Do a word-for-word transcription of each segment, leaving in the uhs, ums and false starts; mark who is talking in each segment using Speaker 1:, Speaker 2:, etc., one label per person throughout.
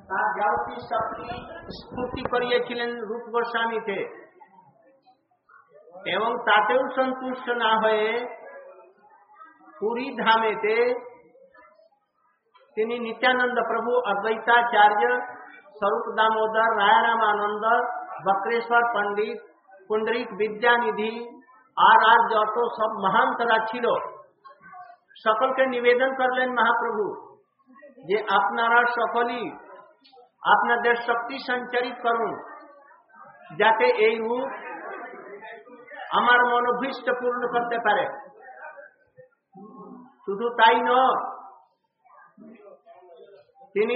Speaker 1: তার যাবতীয় শক্তি স্ফূর্তি করিয়েছিলেন রূপ গোস্বামীকে, এবং তাতেও সন্তুষ্ট না হয়ে পুরী ধামেতে তিনি নিত্যানন্দ প্রভু, अद्वैताचार्य, स्वरूप दामोदर, राय रामानंद, बक्रेश्वर पंडित, पुंडरीक विद्यानिधि আর আর যত সব মহান্তরা ছিল সকলকে নিবেদন করলেন মহাপ্রভু যে আপনারা সকলেই আপনাদের শক্তি সঞ্চারিত করুন যাতে এই রূপ আমার মনোভীষ্ট পূর্ণ করতে পারে। শুধু তাই নয়, তিনি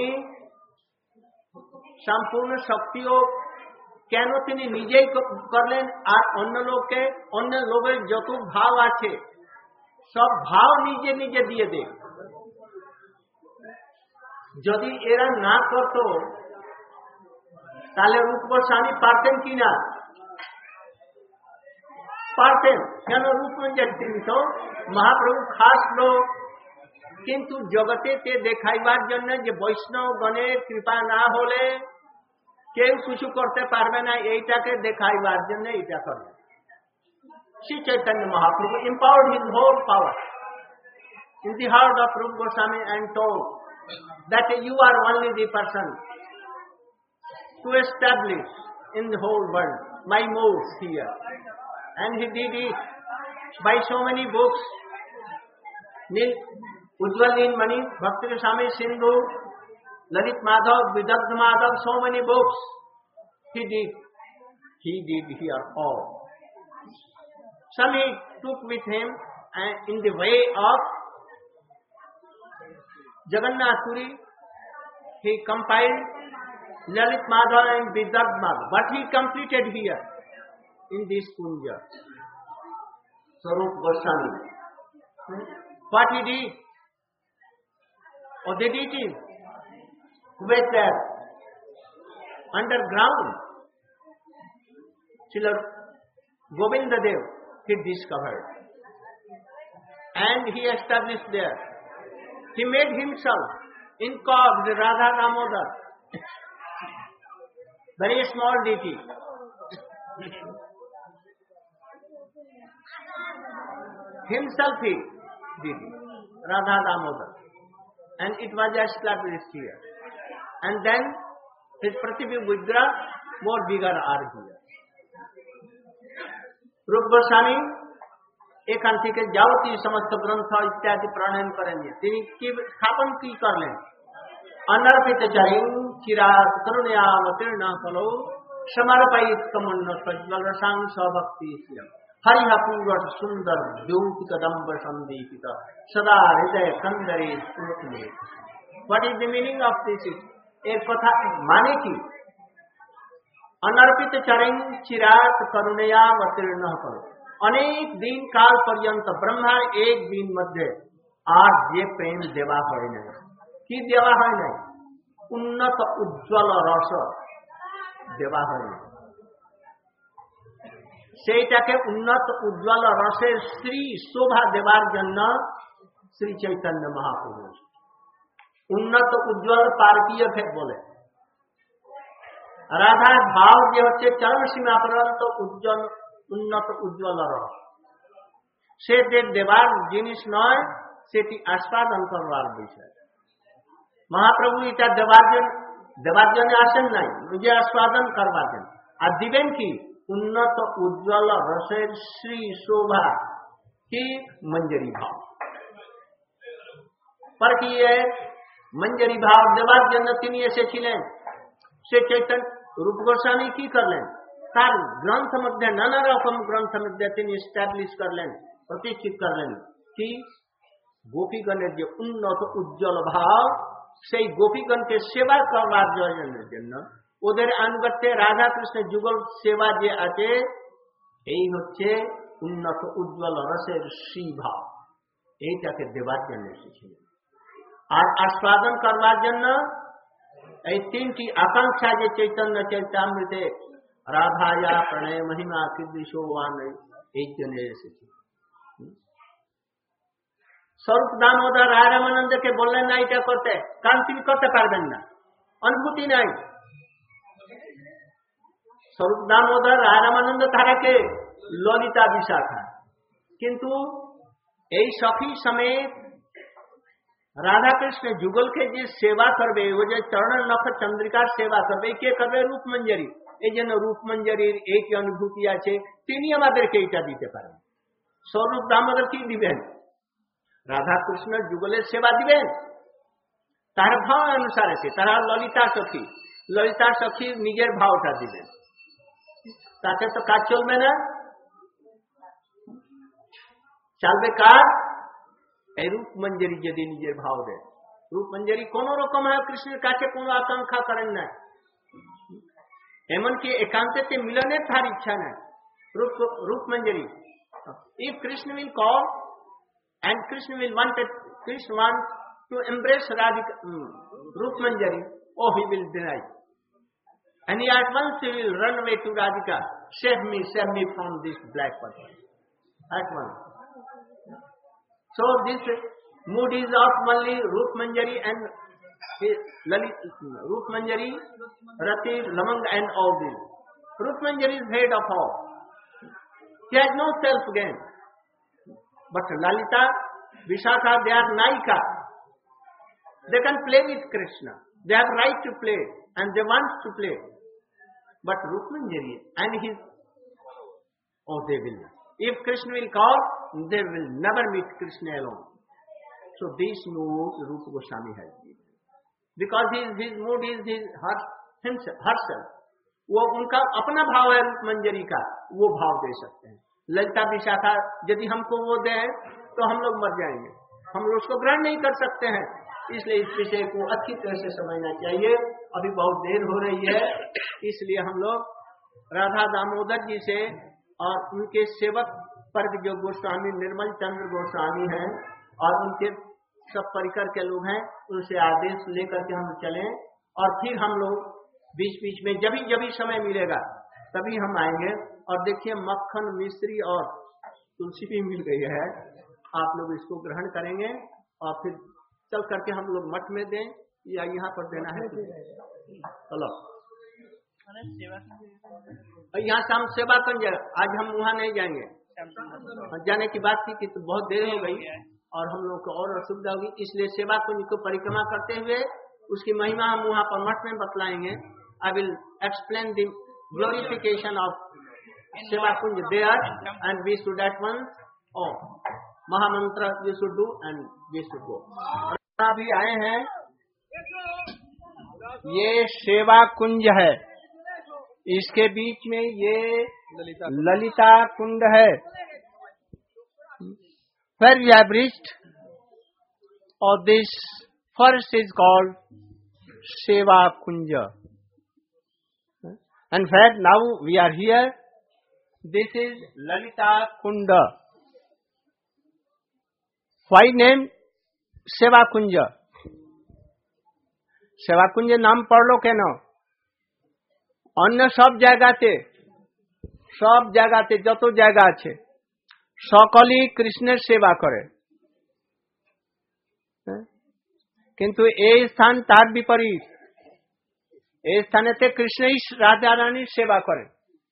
Speaker 1: সম্পূর্ণ শক্তিও কেন তিনি নিজেই করলেন, আর অন্য লোককে, অন্য লোকের যত ভাব আছে সব ভাব নিজে নিজে দিয়ে দেন। যদি এরা না করত তাহলে রূপ গোস্বামী পারতেন কিনা? পারতেন। কেন? রূপ তিনি তো মহাপ্রভু খাস লোক, কিন্তু জগতে দেখাইবার জন্য যে বৈষ্ণব গণের কৃপা না হলে কেউ কিছু করতে পারবে না, এইটাকে দেখাইবার জন্য এটা করবে। Shri Chaitanya Mahaprabhu empowered his whole power in the heart of Rupa Goswami and told that you are only the person to establish in the whole world my modes here, and he did it by so many books. Nil Ujjwal Nilmani, Bhakti Swami Sindhu, Lalit Madhav, Vidagdh Madhav, so many books he did. He did here all. Some he took with him and in the way of Jagannath Puri, he compiled Lalit Madhav and Vidagdh Madhav, but he completed here in this Kunja. Swarup Goswami. What he did? Or they did it with that underground. Srila Govinda Dev he discovered and he established there. He made himself incarnate Radha Damodar, very small deity. Himself he did it, Radha Damodar, and it was established here. And then his Pratibhi Vigraha more bigger are here. रूप गोस्वामी एखान থেকে যাবতীয় সমস্ত গ্রন্থ ইত্যাদি প্রণয়ন করেন। তিনি কি স্থাপন কি করলেন? অনর্পিত চারিং চিরাত করুণাবতীর্ণ ফলো সমর্পয়িত কমন্ন সজ্জল রসাং স্বভক্তি হরিহ পূর্ব সুন্দর জ্যোতি কদম্ব সন্দীপিত সদা হৃদয় কন্দরে স্ফুরতি। What is the meaning of this? এর কথা মানে কি? अनर्पित चरण चिरात करुणया अवतीर्ण करो। अनेक दिन काल पर्यंत ब्रह्मा एक दिन मध्य आज ये प्रेम देवा है नहीं कि देवा है नहीं उन्नत उज्ज्वल रस देवा है नहीं सेटाके उन्नत उज्ज्वल रसेर श्री शोभा देवार जन्य श्री चैतन्य महाप्रभु उन्नत उज्ज्वल पार्टीय फेक बोले রাধার ভাব যে হচ্ছে চরম সীমা পর্যন্ত উজ্জ্বল উন্নত উজ্জ্বল রস, সে দেবার জিনিস নয়, সেটি আস্বাদন করবার বিষয়। মহাপ্রভু এটা দেবার জন্য দেবার জন্য আসেন নাই, নিজে আস্বাদন করবার জন্য। আর দিবেন কি? উন্নত উজ্জ্বল রসের শ্রী শোভা কি মঞ্জরি ভাব। पर কি মঞ্জরি ভাব দেবার জন্য তিনি এসেছিলেন। সে চৈতন্য রূপ গোস্বামী কি করলেন? তার গ্রন্থ মধ্যে নানা রকম গ্রন্থ মধ্যে তিনি এস্টাবলিশ করলেন, প্রতিষ্ঠিত করলেন কি গোপীগণের যে উন্নত উজ্জ্বল ভাব, সেই গোপীগণকে সেবা করবার জন্য ওদের আনুগত্যে রাধা কৃষ্ণের যুগল সেবা যে আছে, এই হচ্ছে উন্নত উজ্জ্বল রসের শ্রী ভাব। এইটাকে দেবার জন্য এসেছিলেন। আর আস্বাদন করবার জন্য এই তিনটি আকাঙ্ক্ষা যে চৈতন্য চৈতামৃতে রাধায়া প্রণয় মহিমা কীদৃশোয়ান এই জন্য এসেছে। স্বরূপ দামোদর রায় রামানন্দকে বললেন না এটা করতে, কারণ তিনি করতে পারবেন না। अनुभूति नहीं। स्वरूप दामोदर रामानंद धारके ललिता विशाखा, किंतु এই सखी समेत राधा कृष्ण जुगल के जे सेवा करबे, वो जे चरण नख चंद्रिका सेवा करबे, के करबे रूप मंजरी। এই জন্য রূপ মঞ্জরির এই কি অনুভূতি আছে তিনি আমাদেরকে এটা দিতে পারেন। স্বরূপ দামোদর কি দিবেন? রাধা কৃষ্ণ যুগলের সেবা দিবেন, তার ভাব অনুসারে সে তারা ললিতা সখী, ললিতা সখী নিজের ভাবটা দিবেন, তাতে তো কাজ চলবে না। চলবে কাজ এই রূপ মঞ্জরি যদি নিজের ভাব দেয়। রূপ মঞ্জরি কোন রকম কৃষ্ণের কাছে কোনো আকাঙ্ক্ষা করেন না, एमन के एकांत से मिलने थार इच्छा न रूप Rup Manjari. If Krishna will call and Krishna will want Krishna want to embrace Radhika Rup Manjari, oh he will deny and he at once he will run away to Radhika, save me save me from this black person at once. So this mood is of only Rup Manjari and Lalit, Rup Manjari, Rati, Lamang and all these. Rup Manjari is head of all. She has no self gain. But Lalita, Vishakha, they are Naika. They can play with Krishna. They have right to play and they want to play. But Rup Manjari and his, oh they will not. If Krishna will call, they will never meet Krishna alone. So this mood Rupa Goswami has given. Because his his mood is his her himself herself, वो उनका अपना भाव है रूप मंजरी का, वो भाव दे सकते हैं। ललिता विशाखा यदि हमको वो दे तो हम लोग मर जाएंगे, हम लोग उसको ग्रहण नहीं कर सकते हैं। इसलिए इस विषय को अच्छी तरह से समझना चाहिए। अभी बहुत देर हो रही है, इसलिए हम लोग राधा दामोदर जी से और उनके सेवक पर जो गोस्वामी निर्मल चंद्र गोस्वामी हैं और उनके सब परिकर के लोग हैं, उनसे आदेश लेकर के हम चलें और फिर हम लोग बीच बीच में जब भी जब भी समय मिलेगा तभी हम आएंगे। और देखिए मक्खन मिश्री और तुलसी भी मिल गई है, आप लोग इसको ग्रहण करेंगे और फिर चल करके हम लोग मठ में दें या यहाँ पर देना है। चलो यहाँ से हम सेवा करेंगे, आज हम वहाँ नहीं जाएंगे। जाने की बात थी कि तो बहुत देर हो गई और हम लोग को और असुविधा होगी, इसलिए सेवा कुंज को परिक्रमा करते हुए उसकी महिमा हम वहाँ पर मठ में बतलाएंगे। I will explain the glorification of Seva Kunj there and we should at once और महामंत्र we should do and we should go. अभी आए हैं, ये सेवा कुंज है, इसके बीच में ये ललिता, ललिता कुंड है। Where we have reached, or this forest is called Seva Kunja. And where now we are here, this is Lalita Kunda. Why name Seva Kunja? Seva Kunja नाम पढ़ लो क्या ना? अन्य सब জায়গাতে सब জায়গাতে যত জায়গা আছে সকলেই কৃষ্ণের সেবা করে, কিন্তু এই স্থান তার বিপরীত। এই স্থানেতে কৃষ্ণই রাধা রানীর সেবা করেন।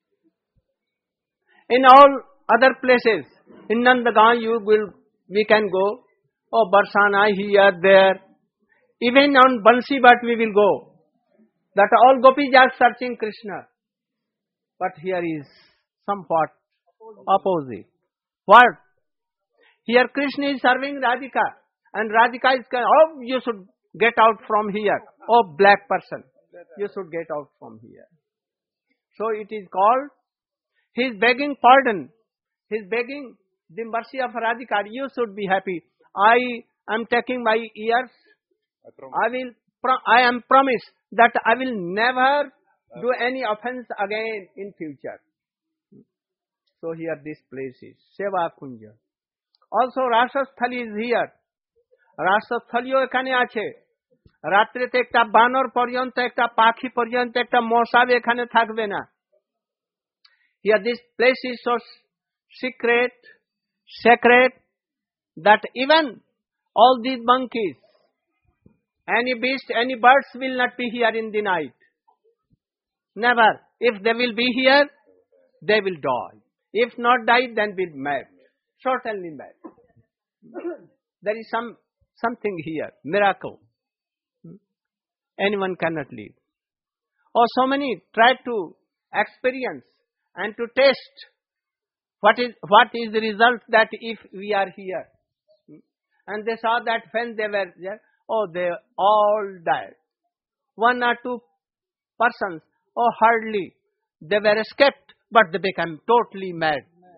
Speaker 1: In all other places, in Nandagaon you will we can go, or Barsana here there, even on Bansi Bhat we will go. That all gopis are searching Krishna, but here is somewhat opposite. What? Here Krishna is serving Radhika and Radhika is saying, oh, you should get out from here. Oh, black person, you should get out from here. So it is called, he is begging pardon. He is begging the mercy of Radhika. You should be happy. I am taking my ears. I will, I am promised that I will never do any offense again in future. So here this place is Seva Kunja. Also Rasasthali is here. Rasasthaliও এখানে আছে। রাত্রিতে একটা বানর পর্যন্ত, একটা পাখি পর্যন্ত, একটা মশা এখানে থাকবে না। Here this place is so secret, sacred that even all these monkeys, Any beast, any birds will not be here in the night. Never. If they will be here, they will die. If not die, then will mad. Certainly mad. There is some something here, miracle. Anyone cannot live. Or so many try to experience and to test what is what is the result that if we are here. And they saw that when they were there, oh, they all died. One or two persons, oh, hardly, they were escaped, but they became totally mad.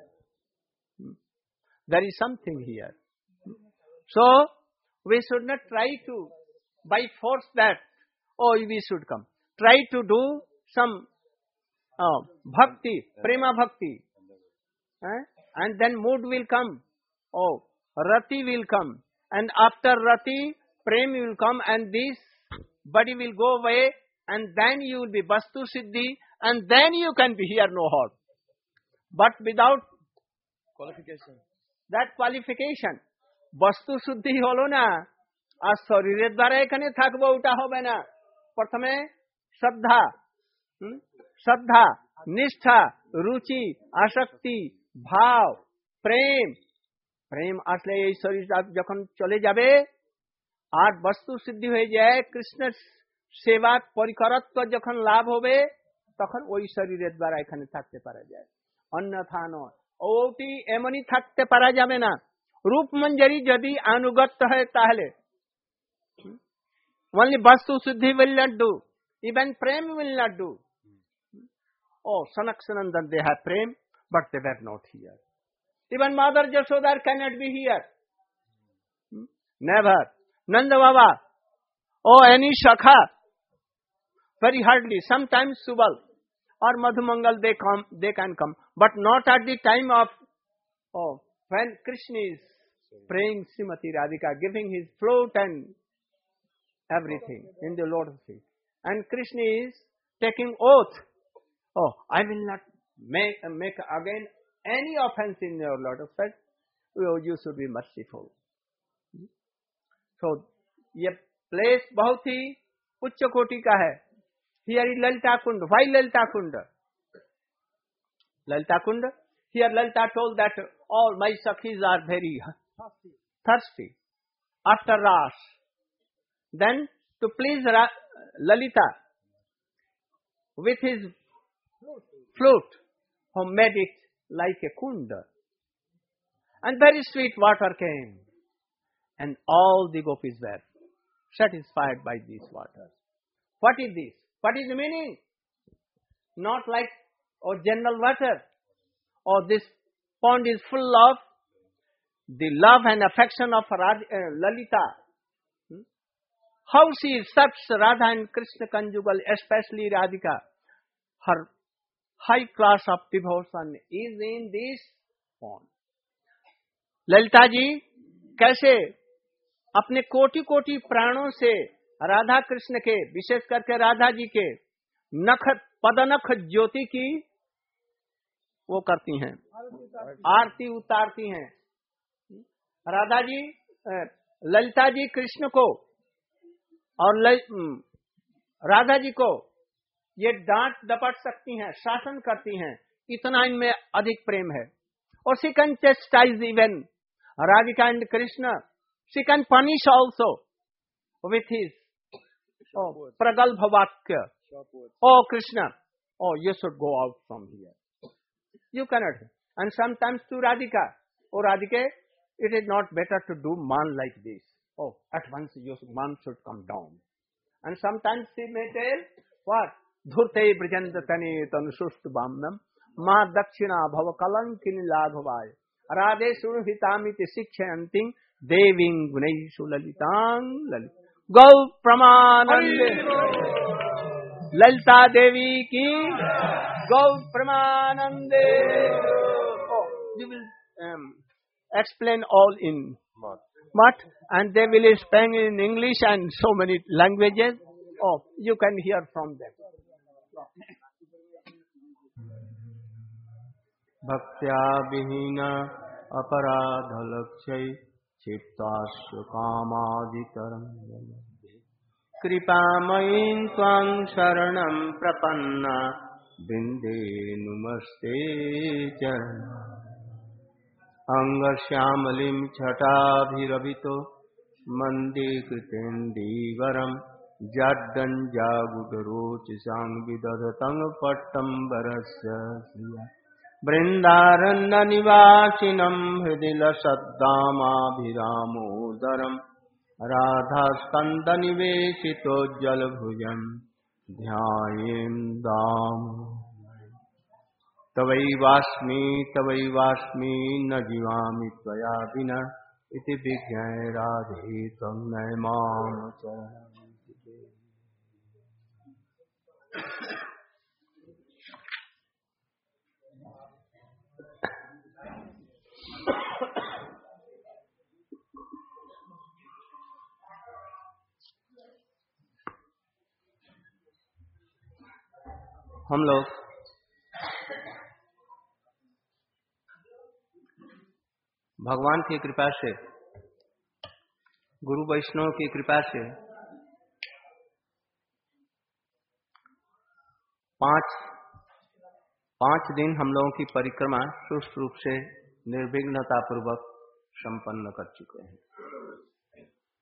Speaker 1: There is something here. So, we should not try to, by force that, oh, we should come. Try to do some uh, bhakti, prema bhakti. Eh? And then mood will come. Oh, rati will come. And after rati, prem will come, and this body will go away, and then you will be vastu siddhi, and then you can be here no harm. But without
Speaker 2: qualification,
Speaker 1: that qualification, vastu siddhi holo na, আর শরীরের দ্বারা এখানে থাকবো ওটা হবে না। প্রথমে শ্রদ্ধা, শ্রদ্ধা, নিষ্ঠা, রুচি, আসক্তি, ভাব, প্রেম, প্রেম আসলে এই শরীর যখন চলে যাবে আর বস্তু সিদ্ধি হয়ে যায়, কৃষ্ণের সেবা পরিকরত্ব যখন লাভ হবে, তখন ওই শরীরের দ্বারা এখানে থাকতে পারা যায়, অন্যথা নয়। ওটি এমনই থাকতে পারা যাবে না। রূপমঞ্জরি যদি আনুগত্য হয় তাহলে only vastu siddhi will not do, even prem will not do. Oh, Sanaksanandan, they have prem, but they were not here. Even Mother Jashoda cannot be here. Never. Nanda Baba, oh, any Shakha, very hardly. Sometimes Subal or Madhumangal, they come, they can come, but not at the time of, oh, when Krishna is praying Srimati Radhika, giving his flute and everything in the lotus feet. And Krishna is taking oath. Oh, I will not make, make again any offense in your lotus feet. Oh, you should be merciful. So, ये place बहुत ही उच्च कोटि का है. Here is Lalita Kund. Why Lalita Kund? Lalita Kund. Here Lalita told that all my sakhis are very thirsty, thirsty after Ras. Then, to please Ra- Lalita, with his flute, who made it like a kunda. And very sweet water came. And all the gopis were satisfied by this water. What is this? What is the meaning? Not like, oh, general water. Or this pond is full of the love and affection of Radha, uh, Lalita. How she serves Radha and Krishna conjugal, especially Radhika. Her high class of devotion is in this pond. Lalita ji कैसे अपने कोटि कोटि प्राणों से राधा कृष्ण के, विशेष करके राधा जी के नख पदनख ज्योति की वो करती हैं, आरती उतारती हैं। राधा जी, ललिता जी कृष्ण को और राधा जी को ये डांट डपट सकती हैं, शासन करती हैं, इतना इनमें अधिक प्रेम है। और she can chastise even Radhika and Krishna. She can punish also with his oh, pragalbha vakya. Oh Krishna, oh you should go out from here. You cannot. And sometimes to Radhika, oh Radhika, it is not better to do man like this. Oh, at once your man should come down. And sometimes she may tell, what? Dhurte brijandatane tanushust bamnam ma dakshina bhava kalankini laghavaya radhe sunuhitamiti shikshayanting deving gunaishu lalitang lalit. Gau pramanande. Lalita Devi ki Gau pramanande. Oh, you will um, explain all in But and they will explain in English and so many languages. Oh, you can hear from them.
Speaker 2: Bhaktya vihina aparadha lakshay chittasya kamaditaram. कृपामयीं त्वां शरणं प्रपन्ना बिन्दे नुमस्ते चरणा अंगश्यामलिं छटाभिरभितो मन्दे कृतेन्दीवरम् जाड्डञ्जागुडरोचसां विदधतं पट्टम्बरस्य श्रिया वृन्दारण्यनिवासिनं हृदि लसद्दामाभिरामोदरम् राधास्कन्दनिवेशितोज्ज्वलभुजं ध्यायेन् दामोदरम् तवैवास्मि तवैवास्मि न जीवामि त्वया विना इति विज्ञाय राधे त्वं नयमाम चरणम्। हम लोग भगवान की कृपा से, गुरु वैष्णव की कृपा से पांच पांच दिन हम लोगों की परिक्रमा सुष्ठ रूप से निर्विघ्नता पूर्वक संपन्न कर चुके हैं।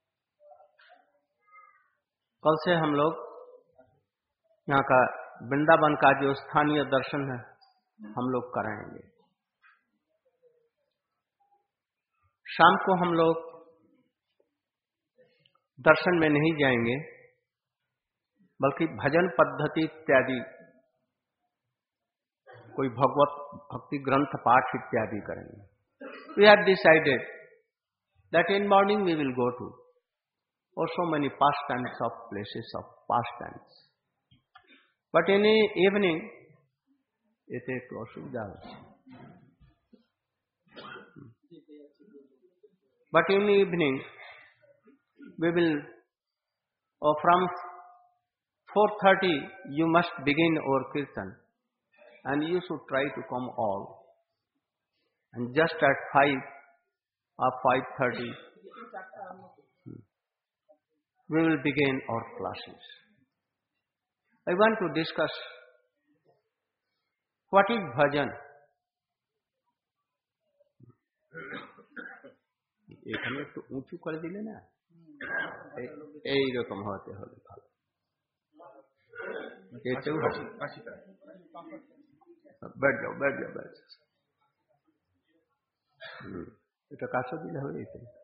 Speaker 2: कल से हम लोग यहाँ का वृंदावन का जो स्थानीय दर्शन है हम लोग कराएंगे। शाम को हम लोग दर्शन में नहीं जाएंगे बल्कि भजन पद्धति इत्यादि कोई भगवत भक्ति ग्रंथ पाठ इत्यादि करेंगे। We have decided that in morning we will go to or so many pastimes of places of pastimes, but in the evening it is असुविधा है। But in the evening we will, or from four thirty you must begin our kirtan, and you should try to come all. And just at five or five thirty we will begin our classes. I want to discuss what is bhajan. এখানে একটু উঁচু করে দিলে না এইরকম হতে হবে ভালো। এটাও बैठ जाओ बैठ जाओ बैठ जाओ এটা কাছে দিলে হবে।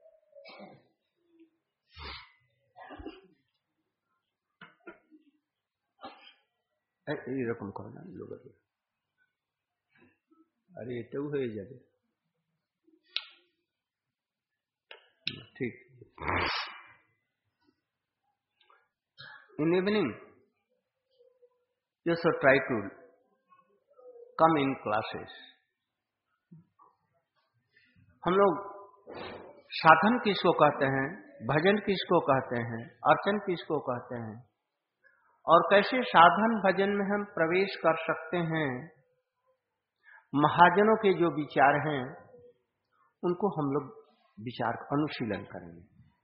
Speaker 2: এটাই এইরকম করে না লোক, আরে এটাও হয়ে যাবে ठीक। In evening you should try to come in classes. हम लोग साधन किसको कहते हैं, भजन किसको कहते हैं, अर्चन किसको कहते हैं और कैसे साधन भजन में हम प्रवेश कर सकते हैं, महाजनों के जो विचार हैं उनको हम लोग विचार अनुशीलन करेंगे।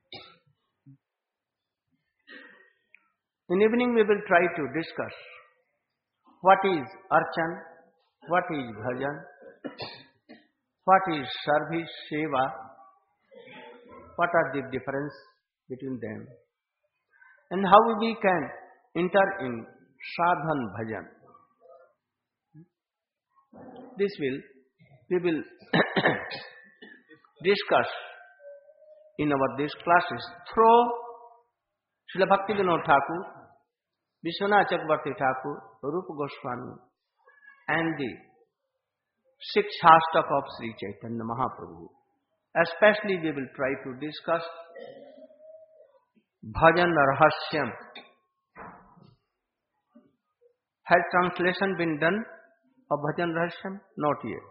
Speaker 2: In evening we will try to discuss what is archan, what is bhajan, what is service, seva, what are the difference between them, and how we can enter in sadhan bhajan. This will, we will discuss in our these classes through Srila Bhaktivinoda Thakur, Vishwanath Chakravarti Thakur, Rupa Goswami, and the six Shastaka of Sri Chaitanya Mahaprabhu. Especially we will try to discuss Bhajan Rahasyam. Has translation been done of Bhajan Rahasyam? Not yet.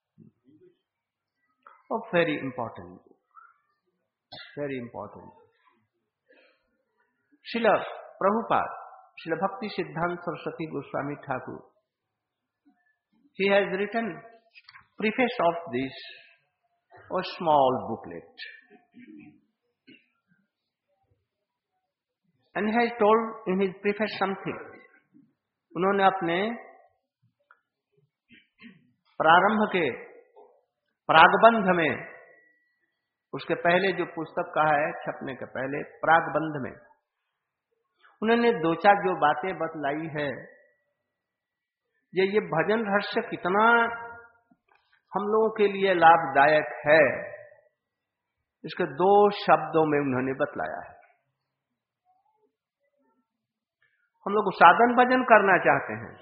Speaker 2: A very important book. Very important. Srila Prabhupada, Srila Bhakti Siddhanta Saraswati Goswami Thakur, he has written preface of this a small booklet. and he has told in his preface something. उन्होंने अपने प्रारंभ के प्रागबंध में, उसके पहले जो पुस्तक कहा है छपने के पहले प्रागबंध में, उन्होंने दो चार जो बातें बतलाई है, ये ये भजन रहस्य कितना हम लोगों के लिए लाभदायक है, इसके दो शब्दों में उन्होंने बतलाया है। हम लोग साधन भजन करना चाहते हैं,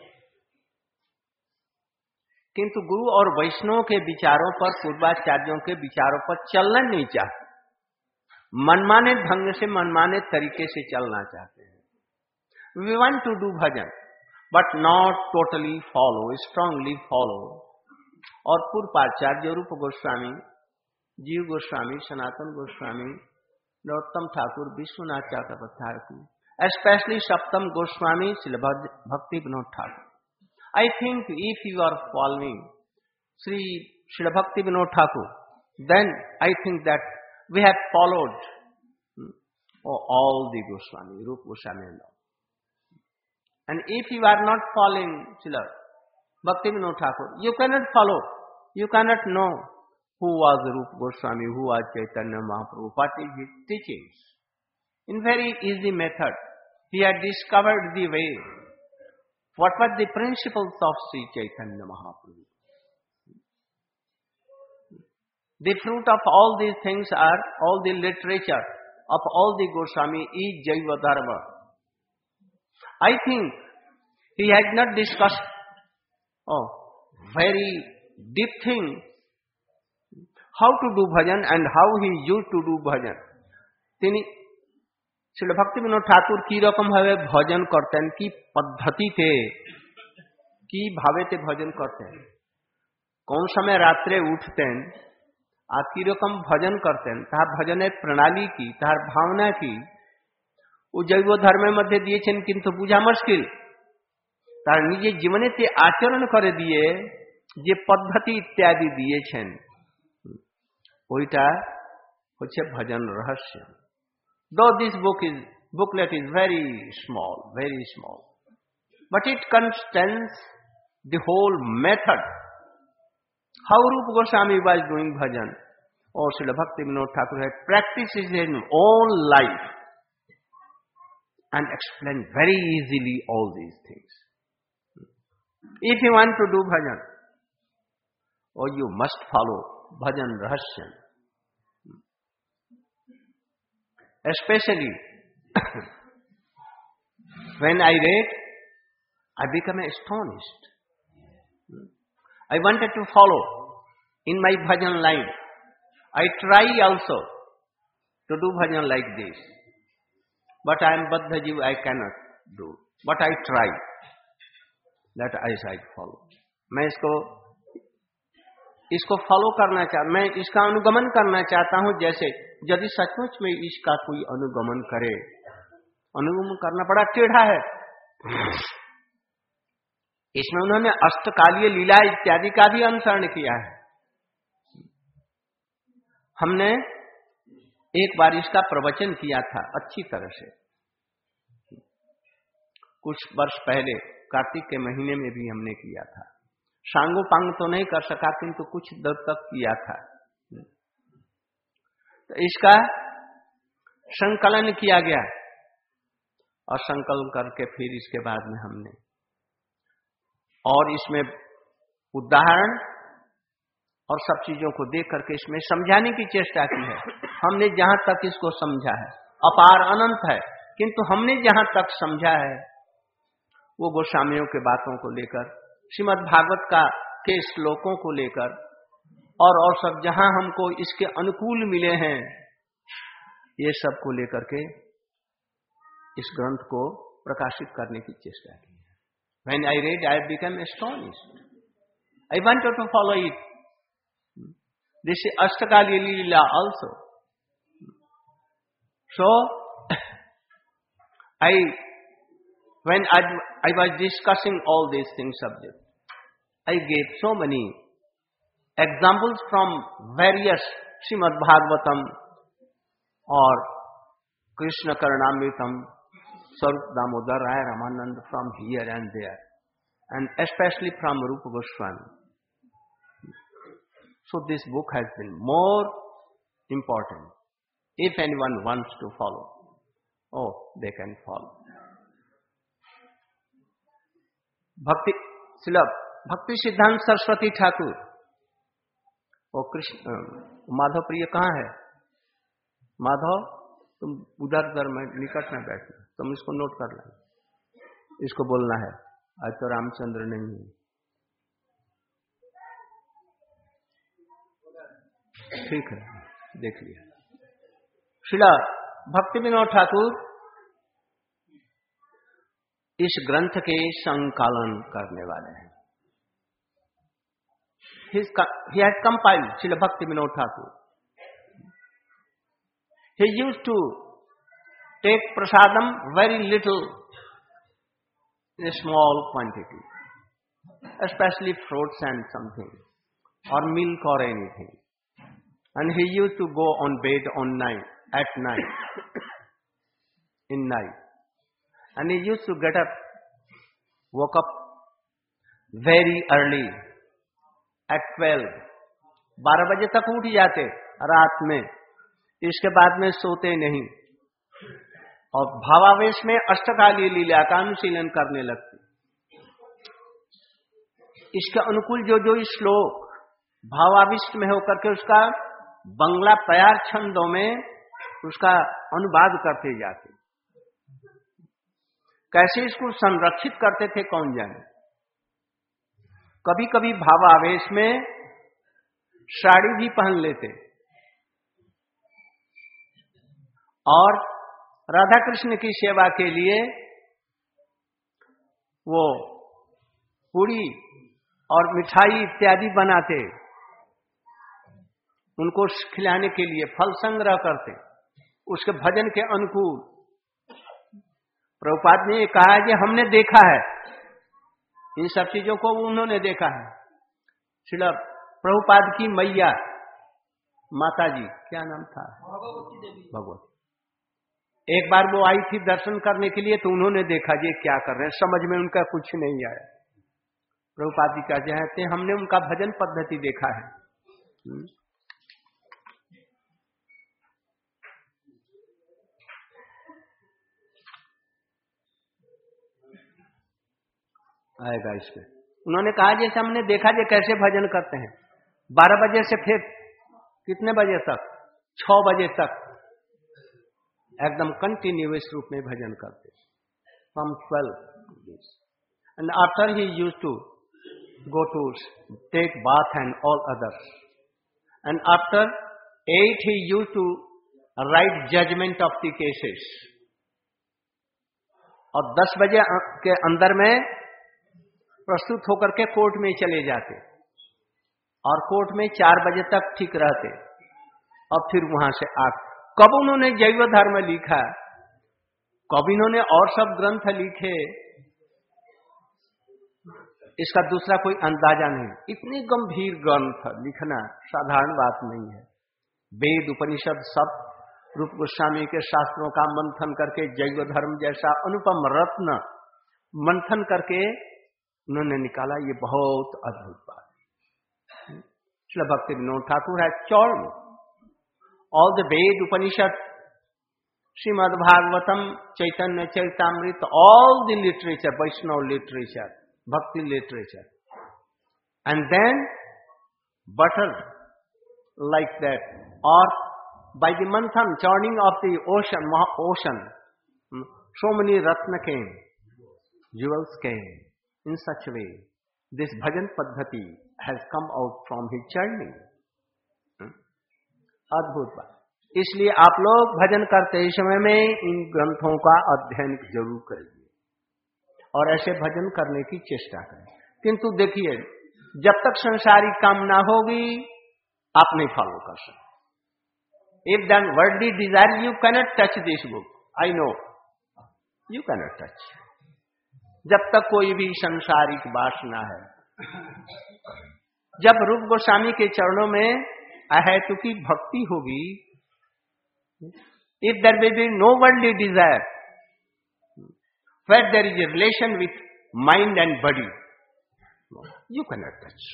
Speaker 2: किंतु गुरु और वैष्णव के विचारों पर, पूर्वाचार्यों के विचारों पर चलना नहीं चाहते, मनमाने ढंग से, मनमाने तरीके से चलना चाहते हैं। We want to do bhajan but not totally follow, strongly follow. और पूर्वाचार्य रूप गोस्वामी, जीव गोस्वामी, सनातन गोस्वामी, नरोत्तम ठाकुर, विश्वनाथ चक्रवर्ती Thakur, especially Saptam Goswami, Srila Bhakti Vinod Thakur. I think if you are following Sri Srila Bhakti Vinod Thakur, then I think that we have followed oh, all the Goswami, Rupa Goswami and all. And if you are not following Srila Bhakti Vinod Thakur, you cannot follow, you cannot know who was Rupa Goswami, who was Chaitanya Mahaprabhu, what is his teachings. In very easy method, he had discovered the way. What were the principles of Sri Chaitanya Mahaprabhu? The fruit of all these things are, all the literature of all the Goswami is Jaiva Dharma. I think he had not discussed oh, very deep things, how to do bhajan and how he used to do bhajan. তিনি श्री भक्ति विनोद ठाकुर की रकम भावे भजन करते हैं, की पद्धति थे, की भावे थे भजन करते हैं, कौन समय रात्रे उठते हैं, आज की रकम भजन करते हैं, तार भजन प्रणाली की, तार भावना की वो जैव धर्म मध्य दिए छेन, किंतु बुझा मुश्किल, तार निजे जीवने ते आचरण कर दिए जे पद्धति इत्यादि दिए छेन, ओइटा होच्छे भजन रहस्य। Though this book is, booklet is very small, very small, but it contains the whole method, how Rupa Goswami was doing bhajan, or Srila Bhakti Vinod Thakur had practiced his own life and explained very easily all these things. If you want to do bhajan, or you must follow bhajan rahasya. Especially when I read, I became astonished. I wanted to follow in my bhajan line. I try also to do bhajan like this. But I am Baddha Jiva, I cannot do. But I try that I shall follow. मैं इसको इसको follow करना चाह मैं इसका अनुगमन करना चाहता हूं, जैसे यदि सचमुच में इसका कोई अनुगमन करे, अनुगमन करना बड़ा टेढ़ा है। इसमें उन्होंने अष्टकालीय लीला इत्यादि का भी अनुसरण किया है। हमने एक बार इसका प्रवचन किया था अच्छी तरह से, कुछ वर्ष पहले कार्तिक के महीने में भी हमने किया था। सांगो पांग तो नहीं कर सका, किंतु कुछ देर तक किया था। तो इसका संकलन किया गया और संकलन करके फिर इसके बाद में हमने और इसमें उदाहरण और सब चीजों को देख करके इसमें समझाने की चेष्टा की है। हमने जहां तक इसको समझा है, अपार अनंत है, किंतु हमने जहां तक समझा है वो गोस्वामियों के बातों को लेकर, श्रीमद् भागवत का के श्लोकों को लेकर और और सब जहां हमको इसके अनुकूल मिले हैं, ये सब को लेकर के इस ग्रंथ को प्रकाशित करने की चेष्टा की है। When I read, I became astonished. I wanted to follow it. This is Ashtakali Leela also. So, I, when I, I was discussing all these things subject, I gave so many examples from various Srimad Bhagavatam or Krishna Karanamritam Swarup Damodar Rai Ramanand from here and there, and especially from Rupa Goswami. So this book has been more important. If anyone wants to follow, oh, they can follow. Bhakti, Srila Bhakti Siddhanta Saraswati Thakur. वो कृष्ण माधव प्रिय कहाँ है? माधव तुम उधर उधर में निकट में बैठना, तुम इसको नोट कर लेना, इसको बोलना है, आज तो रामचंद्र नहीं है। ठीक है, देख लिया। श्रीला भक्ति विनोद ठाकुर इस ग्रंथ के संकलन करने वाले हैं। His, he has compiled Srila Bhakti Vinod Thakur. He used to take prasadam very little in a small quantity, especially fruits and something, or milk or anything. And he used to go on bed on night, at night, in night. And he used to get up, woke up very early, at twelve, बारह बजे तक उठ जाते रात में, इसके बाद में सोते नहीं, और भावावेश में अष्टकालीय लीला का अनुशीलन करने लगते। इसके अनुकूल जो जो श्लोक भावाविष्ट में होकर के उसका बंगला तैयार छंदों में उसका अनुवाद करते जाते। कैसे इसको संरक्षित करते थे कौन जाने। कभी कभी भावावेश में साड़ी भी पहन लेते और राधा कृष्ण की सेवा के लिए वो पूरी और मिठाई इत्यादि बनाते, उनको खिलाने के लिए फल संग्रह करते, उसके भजन के अनुकूल। प्रभुपाद ने कहा कि हमने देखा है इन सब चीजों को, उन्होंने देखा है। श्रील प्रभुपाद की मैया माता जी, क्या नाम था? भगवती। एक बार वो आई थी दर्शन करने के लिए, तो उन्होंने देखा ये क्या कर रहे हैं, समझ में उनका कुछ नहीं आया। प्रभुपाद जी का कहते हैं हमने उनका भजन पद्धति देखा है। आएगा इसमें। उन्होंने कहा जैसे हमने देखा जे कैसे भजन करते हैं, बारह बजे से फिर कितने बजे तक, छह बजे तक एकदम कंटिन्यूअस रूप में भजन करते, from twelve. And after he used to go to take bath and all others, and after eight he used to write judgement of the cases, और दस बजे के अंदर में प्रस्तुत होकर के कोर्ट में चले जाते, और कोर्ट में चार बजे तक ठीक रहते, और फिर वहां से आ कब उन्होंने जैव धर्म लिखा, कब इन्होंने और सब ग्रंथ लिखे, इसका दूसरा कोई अंदाजा नहीं। इतनी गंभीर ग्रंथ लिखना साधारण बात नहीं है। वेद उपनिषद सब रूप गोस्वामी के शास्त्रों का मंथन करके जैव धर्म जैसा अनुपम रत्न मंथन करके उन्होंने निकाला, ये बहुत अद्भुत बात है। Shri Bhakti Vinod Thakur has churned all the Veda Upanishad, Shrimad Bhagavatam, Chaitanya Charitamrita, all the literature, Vaishnava literature, bhakti literature, and then butter like that, or by the manthan, churning of the ocean, ocean, so many ratna came, jewels came. In such a way, this bhajan paddhati has come out from his churning. अद्भुत बात। इसलिए आप लोग भजन करते समय में इन ग्रंथों का अध्ययन जरूर करिए और ऐसे भजन करने की चेष्टा करें। किंतु देखिए, जब तक संसारिक कामना होगी आप नहीं फॉलो कर सकते। If then worldly desire you cannot touch this book, I know you cannot touch. जब तक कोई भी संसारिक वासना है, जब रूप गोस्वामी के चरणों में अहेतु की भक्ति होगी, if there will be no worldly desire, where there is a relation with mind and body. No, you cannot touch.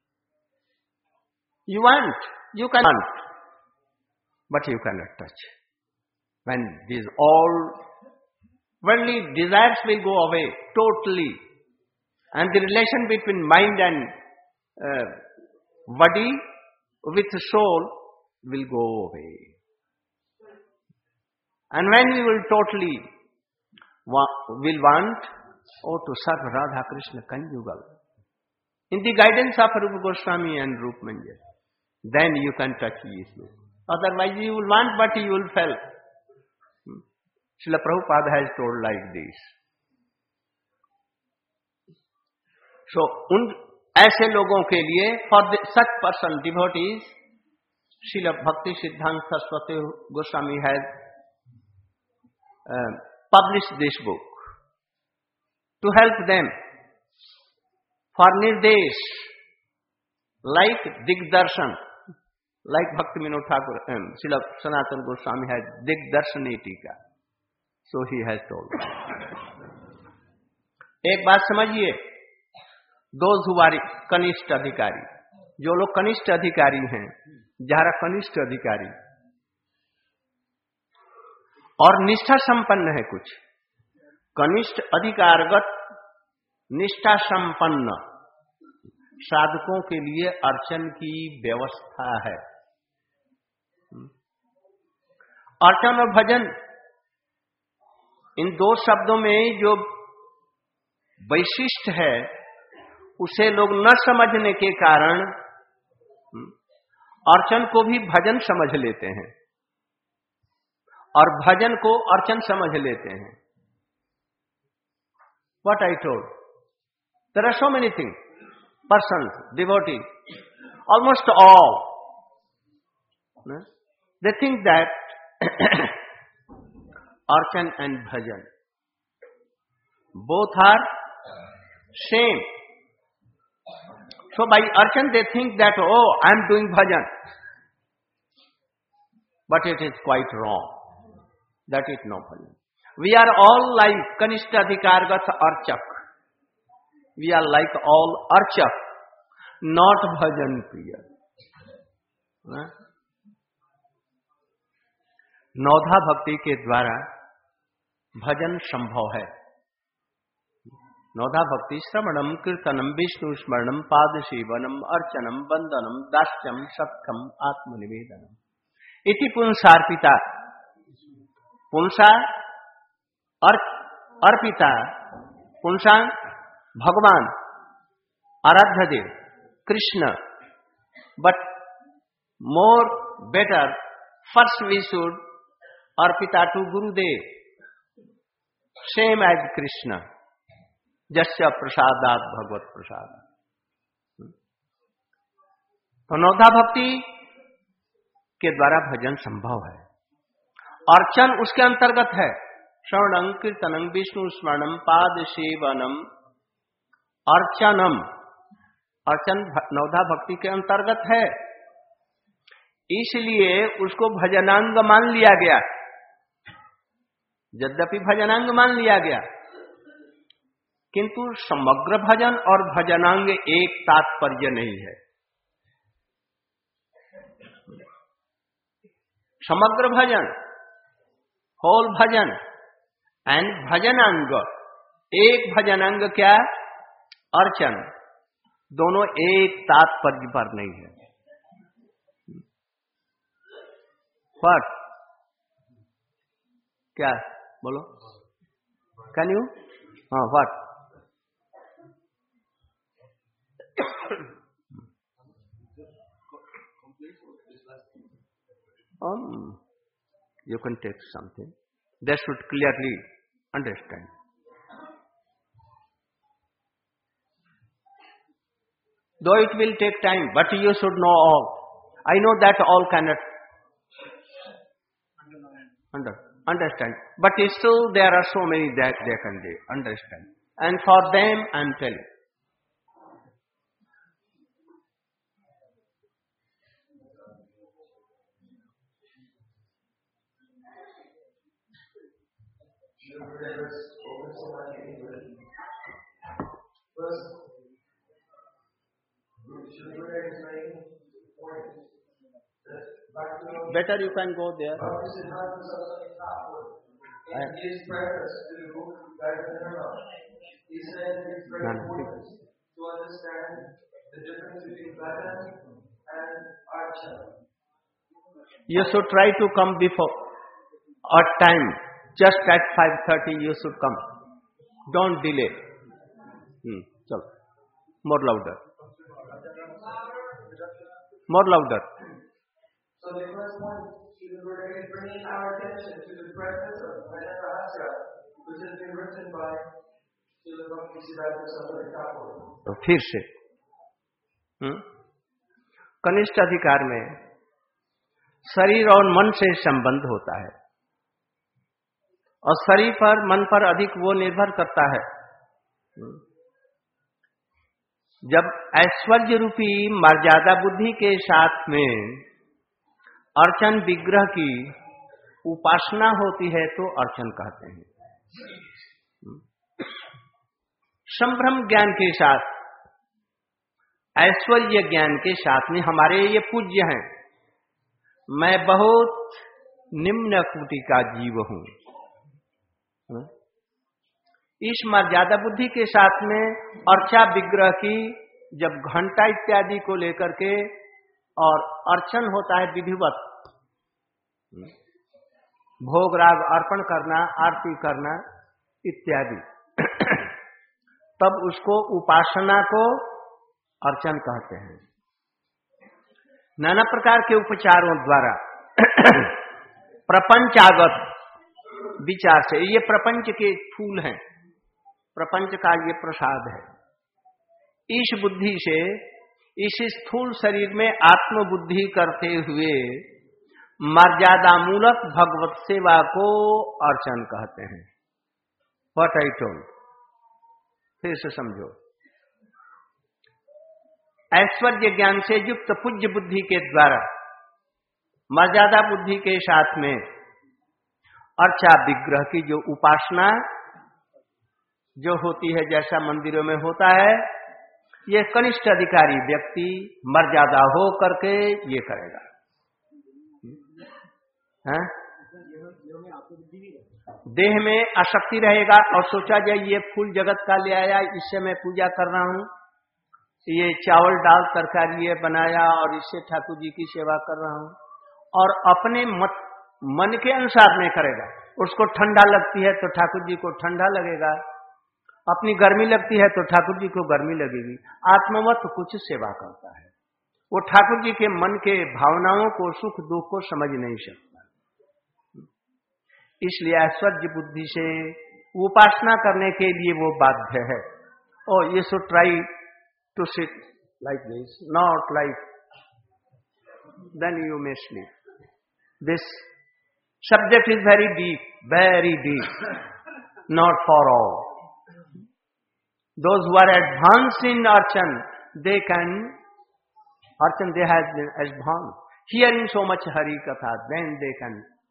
Speaker 2: You want, you can want, but you cannot touch. When these all worldly desires will go away totally, and the relation between mind and uh, body with soul will go away. And when we will totally wa- will want, oh, to serve Radha Krishna conjugal, in the guidance of Rupa Goswami and Rup Manjari, then you can touch easily. Otherwise you will want, but you will fail. Srila Prabhupada has told like this. So, उन ऐसे लोगों के लिए, for the, such person, devotees, Srila Bhakti Siddhanta Saraswati Goswami has uh, published this book to help them for nirdesh, like Digdarshan, like Bhakti Vinod Thakur, um, Srila Sanatana Goswami has Digdarshani Tika. So he has told. एक बात समझिए, those who are कनिष्ठ अधिकारी, जो लोग कनिष्ठ अधिकारी हैं, जहां कनिष्ठ अधिकारी और निष्ठा संपन्न है, कुछ कनिष्ठ अधिकारगत निष्ठा संपन्न साधकों के लिए अर्चन की व्यवस्था है. अर्चन और भजन, इन दो शब्दों में जो वैशिष्ट है, उसे लोग न समझने के कारण अर्चन को भी भजन समझ लेते हैं और भजन को अर्चन समझ लेते हैं. What I told, there are so many things, persons, devotees, almost all, they think that archan and bhajan both are same. So by archan they think that, oh, I am doing bhajan, but it is quite wrong. That is no bhajan. We are all like kanishta adhikargat archak. We are like all archak, not bhajan priya. नौधा भक्ति के द्वारा भजन संभव है. नौधा भक्ति श्रवणम कीर्तनम विष्णु स्मरणम पाद सेवनम अर्चनम वंदनम दास्यम सत्कम आत्मनिवेदनम इति पुंसार्पिता. पुंसा अर्पिता, पुंसा भगवान आराध्य देव Krishna. But more better, first we should अर्पिता to Gurudev, same as Krishna, जस्य प्रसादात भगवत प्रसाद. तो नौधा भक्ति के द्वारा भजन संभव है. अर्चन उसके अंतर्गत है. श्रवणं कीर्तनं विष्णु स्मरणं पाद सेवनम अर्चनम, अर्चन नौधा भक्ति के अंतर्गत है, इसलिए उसको भजनांग मान लिया गया. यद्यपि भजनांग मान लिया गया, किंतु समग्र भजन और भजनांग एक तात्पर्य नहीं है. समग्र भजन, होल भजन एंड भजनांग, एक भजनांग क्या, अर्चन, दोनों एक तात्पर्य पर नहीं है. What? क्या बोलो, कैन यू? हाँ, what? um, you can take something. They should clearly understand. Though it will take time, but you should know all. I know that all cannot under, understand, but still there are so many that they can they understand. And for them I am telling. Better you can go there.
Speaker 3: In his preface to Gayatri, he said it's very important to understand the difference between bhajan and archana.
Speaker 2: You should try to come before odd time. Just at five thirty you should come. Don't delay. Hmm. So, more louder. More louder.
Speaker 3: So the first point is bringing our attention to the preface of Bhajan Rahasya, which has been written by Srila Bhaktisiddhanta Saraswati Thakur.
Speaker 2: तो फिर से हम्म? कनिष्ठ अधिकार में शरीर और मन से संबंध होता है और शरीर पर मन पर अधिक वो निर्भर करता है जब ऐश्वर्य रूपी मर्यादा बुद्धि के साथ में अर्चन विग्रह की उपासना होती है तो अर्चन कहते हैं। संभ्रम ज्ञान के साथ ऐश्वर्य ज्ञान के साथ में हमारे ये पूज्य हैं, मैं बहुत निम्न कोटि का जीव हूं, इस मर्यादा बुद्धि के साथ में अर्चा विग्रह की जब घंटा इत्यादि को लेकर के और अर्चन होता है विधिवत, भोग राग अर्पण करना, आरती करना इत्यादि, तब उसको उपासना को अर्चन कहते हैं। नाना प्रकार के उपचारों द्वारा प्रपंचागत विचार से, ये प्रपंच के फूल हैं, प्रपंच का ये प्रसाद है, इस बुद्धि से इस स्थूल शरीर में आत्मबुद्धि करते हुए मर्यादा मूलक भगवत सेवा को अर्चन कहते हैं। व्हाट आई टोल्ड, फिर से समझो। ऐश्वर्य ज्ञान से युक्त पूज्य बुद्धि के द्वारा मर्यादा बुद्धि के साथ में अर्चा विग्रह की जो उपासना जो होती है, जैसा मंदिरों में होता है, ये कनिष्ठ अधिकारी व्यक्ति मर्यादा हो करके ये करेगा। है? देह में आसक्ति रहेगा और सोचा जाए ये फूल जगत का ले आया, इससे मैं पूजा कर रहा हूं, ये चावल दाल तरकारी ये बनाया और इससे ठाकुर जी की सेवा कर रहा हूं, और अपने मत मन के अनुसार नहीं करेगा। उसको ठंडा लगती है तो ठाकुर जी को ठंडा लगेगा, अपनी गर्मी लगती है तो ठाकुर जी को गर्मी लगेगी। आत्मवत कुछ सेवा करता है, वो ठाकुर जी के मन के भावनाओं को, सुख दुख को समझ नहीं सकता। इसलिए ऐश्वर्य बुद्धि से उपासना करने के लिए वो बाध्य है। ओ ये so try to sit like this, not like, then you may sleep. This subject is very deep, very deep, not for all. Those who are advanced in archan, they can archan, they have been advanced, hearing so much Hari Katha, then they can.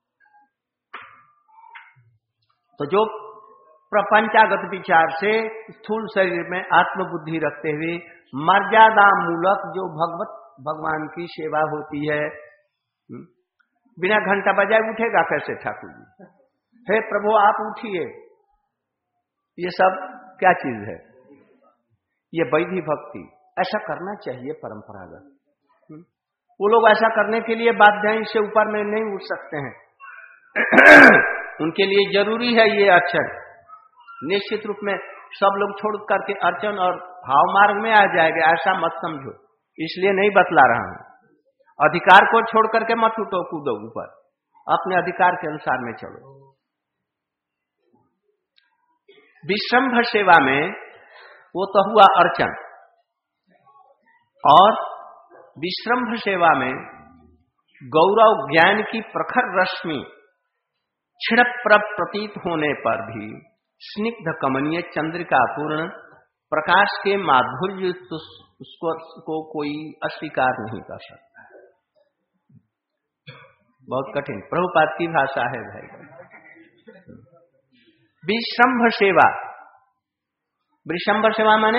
Speaker 2: तो जो प्रपंचागत विचार से स्थूल शरीर में आत्मबुद्धि रखते हुए मर्यादा मूलक जो भगवत भगवान की सेवा होती है, बिना घंटा बजाए उठेगा कैसे ठाकुर जी? हे प्रभु आप उठिए, ये सब क्या चीज है? ये वैधि भक्ति, ऐसा करना चाहिए परंपरागत। वो लोग ऐसा करने के लिए बाध्य हैं, इससे ऊपर में नहीं उठ सकते हैं। उनके लिए जरूरी है ये अर्चन। निश्चित रूप में सब लोग छोड़ करके अर्चन और भाव मार्ग में आ जाएंगे, ऐसा मत समझो, इसलिए नहीं बतला रहा हूं। अधिकार को छोड़ करके मत उठो कूदो ऊपर, अपने अधिकार के अनुसार में चलो। विश्रम्भ सेवा में वो तो हुआ अर्चन, और विश्रम्भ सेवा में गौरव ज्ञान की प्रखर रश्मि क्षण प्रतीत होने पर भी स्निग्ध कमनीय चंद्रिका पूर्ण प्रकाश के माधुर्य उसको को कोई अस्वीकार नहीं कर सकता। बहुत कठिन प्रभुपाद की भाषा है भाई। विश्रम्भ सेवा विश्वम्भर सेवा माने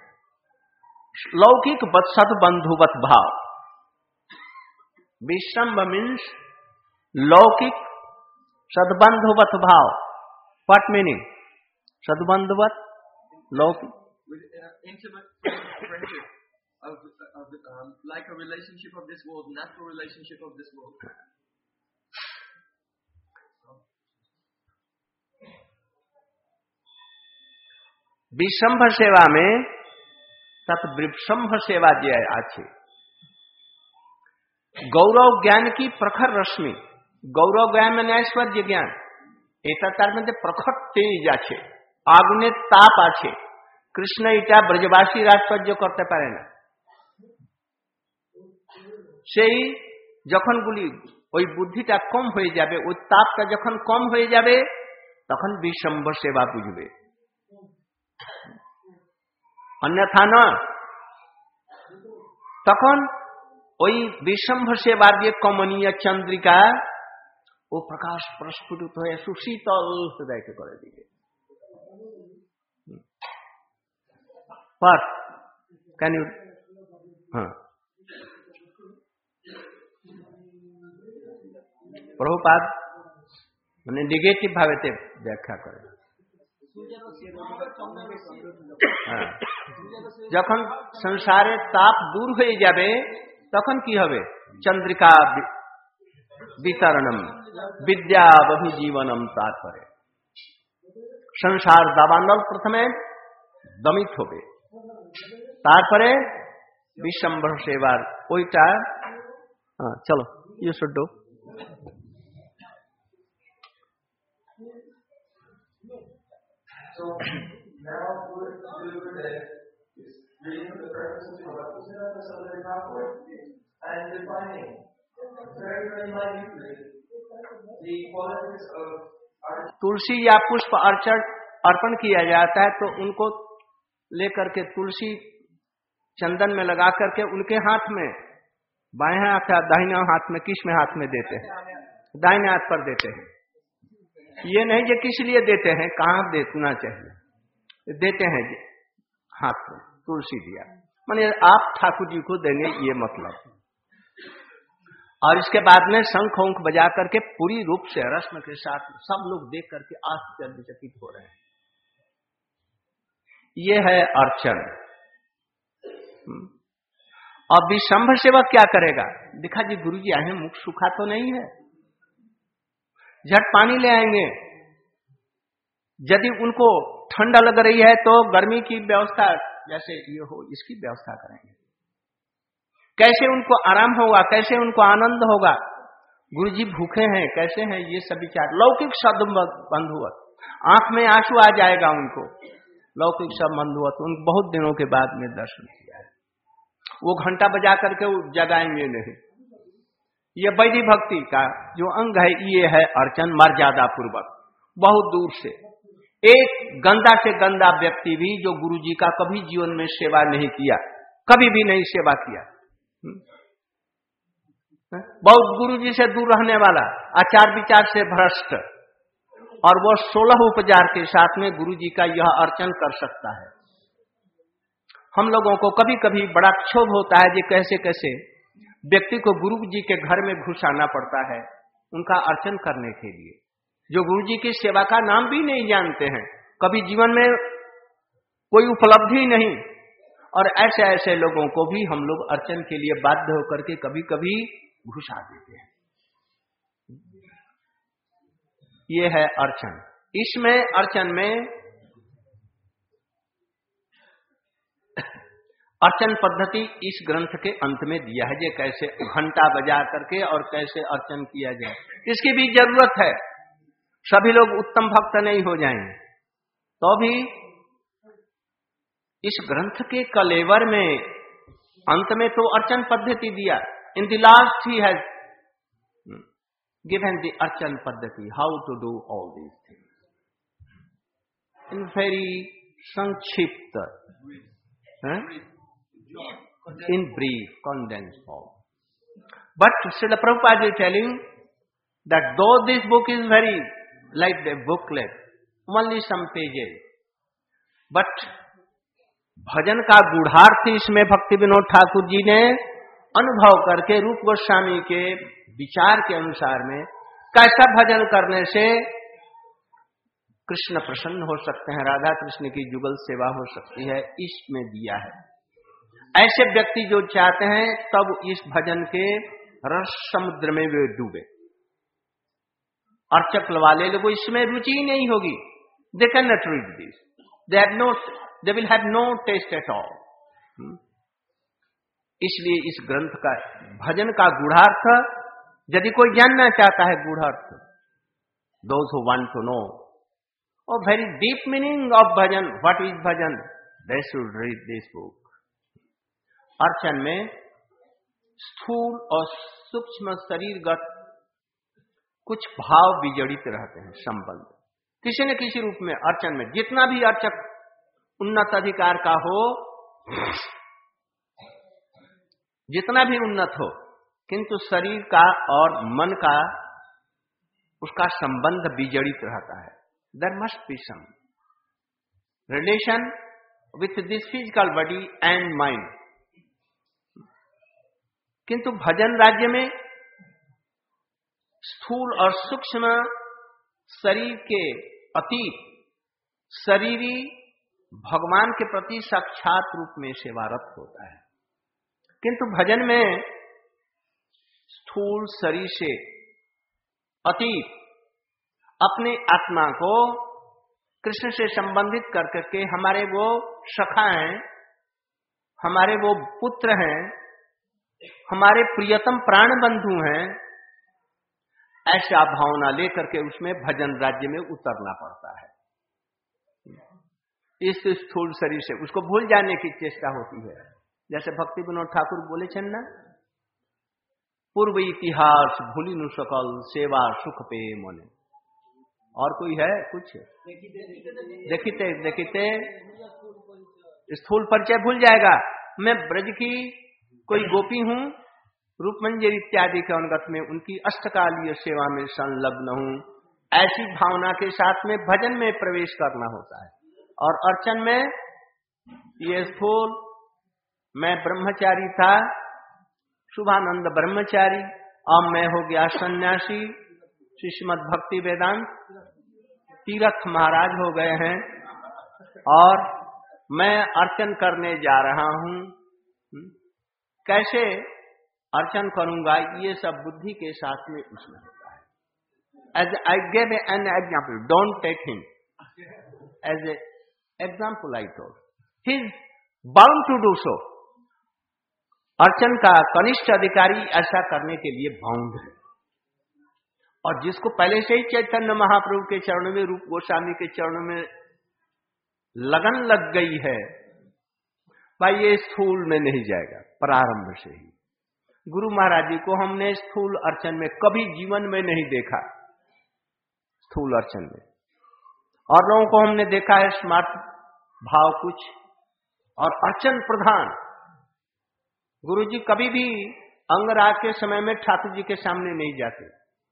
Speaker 2: लौकिक सद्बंधुवत भाव. विश्वम्भ मीन्स लौकिक सद्बंधुवत भाव. What meaning? सद्बंधुवत लौकिक.
Speaker 3: With uh, intimate friendship of, of um, like a relationship of this world, natural relationship of this world.
Speaker 2: विश्वम्भ सेवा में तत् विश्वम्भ सेवा जे আছে गौरव ज्ञान की प्रखर रश्मि. गौरव ज्ञान মানে ऐश्वर्य ज्ञान. এটা তার মধ্যে প্রখর তেজ আছে, আগুনের তাপ আছে. কৃষ্ণ এটা ব্রজবাসী রাজ সহ্য করতে পারে না. সেই যখন গুলি ওই বুদ্ধিটা কম হয়ে যাবে, ওই তাপটা যখন কম হয়ে যাবে তখন বিশ্বম্ভ সেবা বুঝবে. অন্যথা না. তখন ওই বিশ্বম্ভ সেবার যে কমনীয় চন্দ্রিকা ও প্রকাশ প্রস্ফুটিত হয়ে সুশীতল হৃদয়কে করে দিবে. What? Can you? हाँ. प्रभुपाद মানে নেগেটিভ ভাবেতে ব্যাখ্যা করে. যখন সংসারের তাপ দূর হয়ে যাবে তখন কি হবে? চন্দ্রিকা বিতরণম বিদ্যাবভিজীবনম. তারপরে সংসার দাবানল প্রথমে দমিত হবে, তারপরে বিশ্বম্ভর সেবার ওইটা. চলো you should do.
Speaker 3: So now we're doing today is reading the purposes of Bhaktisiddhanta Saraswati Thakur and defining very, very minutely the qualities of our.
Speaker 2: तुलसी या पुष्प अर्चन अर्पण किया जाता है तो उनको लेकर के तुलसी चंदन में लगा करके उनके हाथ में, बाएं हाथ या दाहिने हाथ में, किस में हाथ में देते हैं? दाहिने हाथ पर देते हैं. ये नहीं जो किस लिए देते हैं, कहाँ देना चाहिए, देते हैं हाथ में. तुलसी दिया माने आप ठाकुर जी को देंगे, ये मतलब. और इसके बाद में शंख उंख बजा करके पूरी रूप से रस्म के साथ सब लोग देख करके आश्चर्यचकित हो रहे हैं. ये है अर्चन. अब विश्वम्भर सेवक क्या करेगा? देखा जी गुरु जी आए, मुख सूखा तो नहीं है, झट पानी ले आएंगे. यदि उनको ठंडा लग रही है तो गर्मी की व्यवस्था जैसे ये हो इसकी व्यवस्था करेंगे. कैसे उनको आराम होगा, कैसे उनको आनंद होगा. गुरु जी भूखे हैं, कैसे हैं, ये सब विचार. लौकिक सद्बंधुवत, आंख में आंसू आ जाएगा उनको. लौकिक सब बंधुवत उन बहुत दिनों के बाद में दर्शन किया है. वो घंटा बजा करके जगाएंगे नहीं. ये वैदिक भक्ति का जो अंग है ये है अर्चन. मर्यादा पूर्वक बहुत दूर से. एक गंदा से गंदा व्यक्ति भी जो गुरु जी का कभी जीवन में सेवा नहीं किया, कभी भी नहीं सेवा किया, बहुत गुरु जी से दूर रहने वाला, आचार विचार से भ्रष्ट, और वो सोलह उपचार के साथ में गुरु जी का यह अर्चन कर सकता है. हम लोगों को कभी कभी बड़ा क्षोभ होता है कि कैसे कैसे व्यक्ति को गुरु जी के घर में घुसाना पड़ता है उनका अर्चन करने के लिए, जो गुरु जी की सेवा का नाम भी नहीं जानते हैं, कभी जीवन में कोई उपलब्धि नहीं. और ऐसे ऐसे लोगों को भी हम लोग अर्चन के लिए बाध्य होकर के कभी कभी घुसा देते हैं. ये है अर्चन. इसमें अर्चन में अर्चन पद्धति इस ग्रंथ के अंत में दिया है, जे कैसे घंटा बजा करके और कैसे अर्चन किया जाए. इसकी भी जरूरत है. सभी लोग उत्तम भक्त नहीं हो जाएंगे तो भी इस ग्रंथ के कलेवर में अंत में तो अर्चन पद्धति दिया. In the last he has given the archan paddhati, how to do all these things in very संक्षिप्त, in brief, condensed form. But Srila Prabhupada is telling that though this book is very like a booklet, only some pages, but भजन का गूढ़ार्थ इसमें भक्ति विनोद ठाकुर जी ने अनुभव करके रूप गोस्वामी के विचार के अनुसार में कैसा भजन करने से कृष्ण प्रसन्न हो सकते हैं, राधा कृष्ण की जुगल सेवा हो सकती है, इसमें दिया है। ऐसे व्यक्ति जो चाहते हैं तब इस भजन के रस समुद्र में वे डूबे। अर्चक वाले लोगों इसमें रुचि ही नहीं होगी, they can not read this, they have no they will have no taste at all. इसलिए इस ग्रंथ का भजन का गूढ़ार्थ यदि कोई जानना चाहता है, गूढ़ार्थ those who want to know और very deep meaning of bhajan, what is bhajan, they should read this book. अर्चन में स्थूल और सूक्ष्म शरीरगत कुछ भाव विजड़ित रहते हैं, संबंध किसी न किसी रूप में। अर्चन में जितना भी अर्चक उन्नत अधिकार का हो, जितना भी उन्नत हो, किंतु शरीर का और मन का उसका संबंध विजड़ित रहता है। There must be some relation with this physical body and mind. किंतु भजन राज्य में स्थूल और सूक्ष्म शरीर के अतीत शरीरी भगवान के प्रति साक्षात रूप में सेवारत होता है, किंतु भजन में स्थूल शरीर से अतीत अपने आत्मा को कृष्ण से संबंधित कर करके हमारे वो सखा हैं, हमारे वो पुत्र हैं, हमारे प्रियतम प्राण बंधु हैं, ऐसा भावना लेकर के उसमें भजन राज्य में उतरना पड़ता है। इस स्थूल शरीर से उसको भूल जाने की चेष्टा होती है। जैसे भक्ति विनोद ठाकुर बोले छन ना, पूर्व इतिहास भूली नु सकल सेवा सुख पे मने। और कोई है कुछ? देखते देखते स्थूल परिचय भूल जाएगा। मैं ब्रज की कोई गोपी हूं, रूपमंजरी इत्यादि के अंगत में उनकी अष्टकालीय सेवा में संलग्न हूं, ऐसी भावना के साथ में भजन में प्रवेश करना होता है। और अर्चन में ये स्थूल, मैं ब्रह्मचारी था, शुभानंद ब्रह्मचारी, अब मैं हो गया सन्यासी, श्रीमद् भक्ति वेदांत तीरथ महाराज हो गए हैं और मैं अर्चन करने जा रहा हूं। कैसे अर्चन करूंगा, ये सब बुद्धि के साथ में उसमें होता है। As I gave an example, don't take him as a example, I told he is bound to do so. अर्चन का कनिष्ठ अधिकारी ऐसा करने के लिए बाउंड है। और जिसको पहले से ही चैतन्य महाप्रभु के चरणों में, रूप गोस्वामी के चरणों में लगन लग गई है, भाई ये स्थूल में नहीं जाएगा। प्रारंभ से ही गुरु महाराज जी को हमने स्थूल अर्चन में कभी जीवन में नहीं देखा, स्थूल अर्चन में। और लोगों को हमने देखा है स्मार्ट भाव कुछ और अर्चन प्रधान। गुरु जी कभी भी अंगराग के समय में ठाकुर जी के सामने नहीं जाते,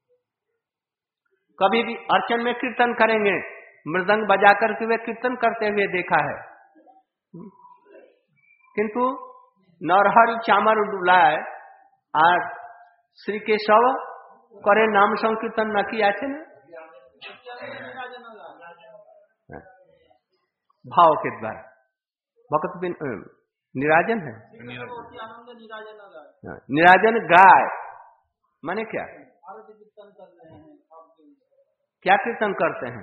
Speaker 2: कभी भी अर्चन में कीर्तन करेंगे, मृदंग बजा करके वे कीर्तन करते हुए देखा है। किंतु नरहरि चामर डुलाय और श्री केशव करे नाम संकीर्तन न किया थे ना, भाव के द्वारा भक्त बिन निराजन है, निराजन गाय माने क्या क्या कीर्तन करते हैं?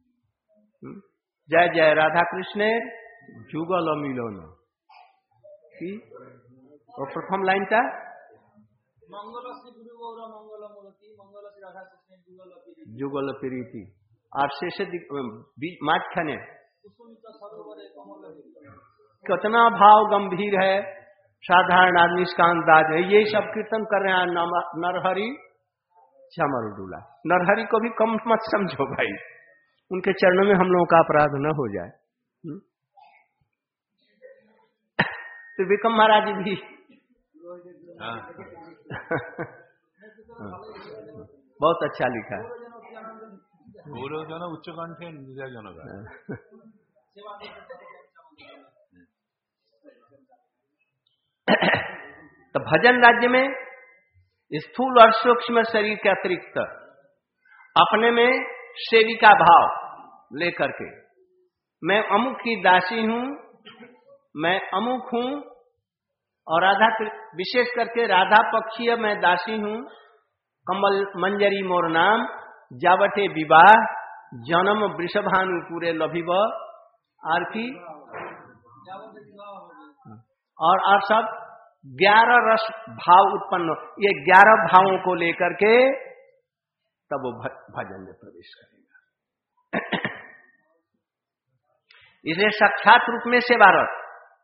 Speaker 2: जय जय राधा कृष्ण जुगल मिलन की और प्रथम लाइन था जुगल प्रीति और शेष माख्याने कितना भाव गंभीर है, साधारण आदमी का अंदाज है। ये सब कीर्तन कर रहे हैं नरहरि चामर डुला। नरहरि को भी कम मत समझो भाई, उनके चरणों में हम लोगों का अपराध न हो जाए। तो विक्रम महाराज भी बहुत अच्छा लिखा है।
Speaker 4: उच्च कंठे निराजन
Speaker 2: तो भजन राज्य में स्थूल और सूक्ष्म शरीर के अतिरिक्त अपने में सेविका भाव लेकर के मैं अमुक की दासी हूं, मैं अमुक हूं, और राधा विशेष करके राधा पक्षीय मैं दासी हूं, कमल मंजरी मोर नाम, जावटे विवाह जन्म वृषभानु पूरे लभिब, और की और और सब ग्यारह रस भाव उत्पन्न, ये ग्यारह भावों को लेकर के तब वो भजन में प्रवेश करेगा। इसे साक्षात रूप में सेवारत।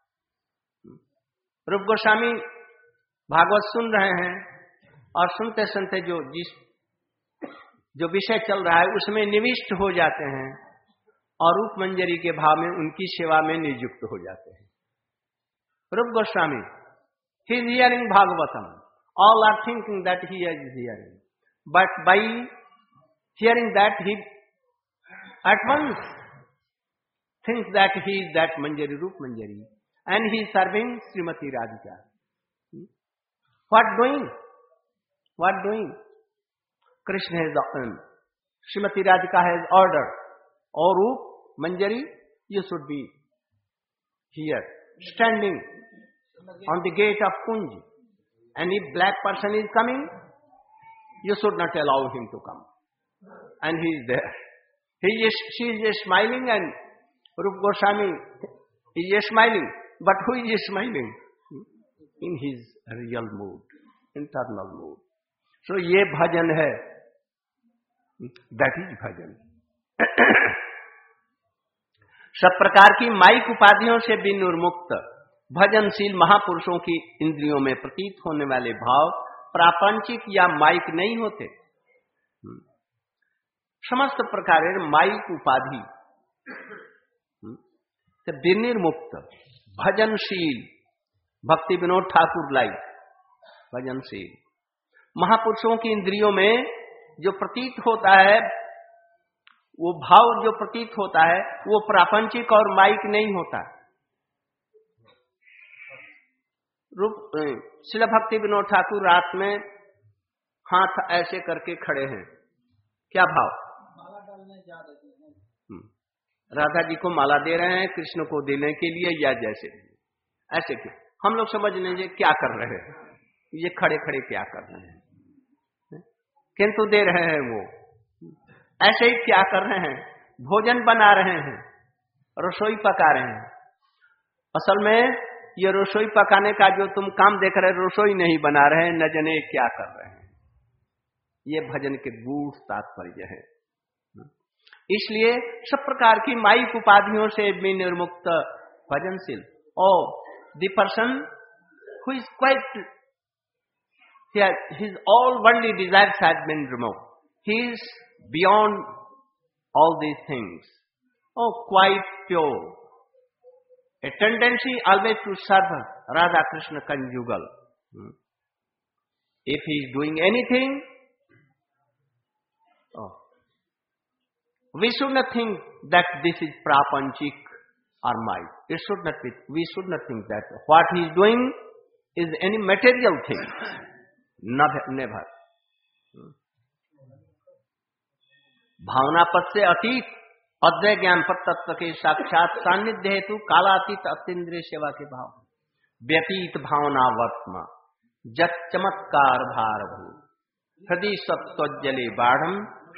Speaker 2: रूप गोस्वामी भागवत सुन रहे हैं और सुनते सुनते जो जिस जो विषय चल रहा है उसमें निविष्ट हो जाते हैं और रूप मंजरी के भाव में उनकी सेवा में नियुक्त हो जाते हैं। रूप Goswami, he is hearing Bhagavatam. All are thinking that he is hearing. But by hearing that, he at once thinks that he is that Manjari, Rup Manjari. And he is serving Srimati Radhika. What doing? What doing? Krishna has done. Srimati Radhika has ordered. Oh Rup Manjari, you should be here, standing on the gate of Kunj. And if black person is coming, you should not allow him to come. And he is there. He is, she is smiling and Rup Goswami is smiling. But who is smiling? In his real mood, internal mood. So ye bhajan hai. That is bhajan. सब प्रकार की mic उपाधियों से विनिर्मुक्त भजनशील महापुरुषों की इंद्रियों में प्रतीत होने वाले भाव प्रापंचिक या माइक नहीं होते। समस्त प्रकार माइक उपाधि से विनिर्मुक्त भजनशील, भक्ति विनोद ठाकुर लाइक भजनशील महापुरुषों की इंद्रियों में जो प्रतीत होता है, वो भाव जो प्रतीत होता है वो प्रापंचिक और माइक नहीं होता। रूप श्रील भक्ति विनोद ठाकुर रात में हाथ ऐसे करके खड़े हैं, क्या भाव? माला डालने जा रहे हैं, राधा जी को माला दे रहे हैं कृष्ण को देने के लिए, या जैसे ऐसे क्यों? हम लोग समझ लीजिए क्या कर रहे हैं, ये खड़े खड़े क्या कर रहे हैं, किंतु दे रहे हैं वो ऐसे ही क्या कर रहे हैं, भोजन बना रहे हैं, रसोई पका रहे हैं। असल में ये रसोई पकाने का जो तुम काम देख रहे हो, रसोई नहीं बना रहे हैं, न जाने क्या कर रहे हैं। ये भजन के गूढ़ तात्पर्य है। इसलिए सब प्रकार की माइक उपाधियों से भी निर्मुक्त भजनशील। Oh the person who is quite, his all worldly desires has been removed, he is beyond all these things. Oh, quite pure. A tendency always to serve Radha Krishna conjugal. Hmm. If he is doing anything, oh, we should not think that this is prapanchik or might. It should not be. We should not think that what he is doing is any material thing. Never. never. Hmm. भावना पद से अतीत अद्वय ज्ञान पर तत्व के साक्षात सान्निध्य हेतु कालातीत अतीन्द्रिय सेवा के भाव व्यतीत भावना वर्तमा जत चमत्कार भार भू हृदय सत्वजले बाढ़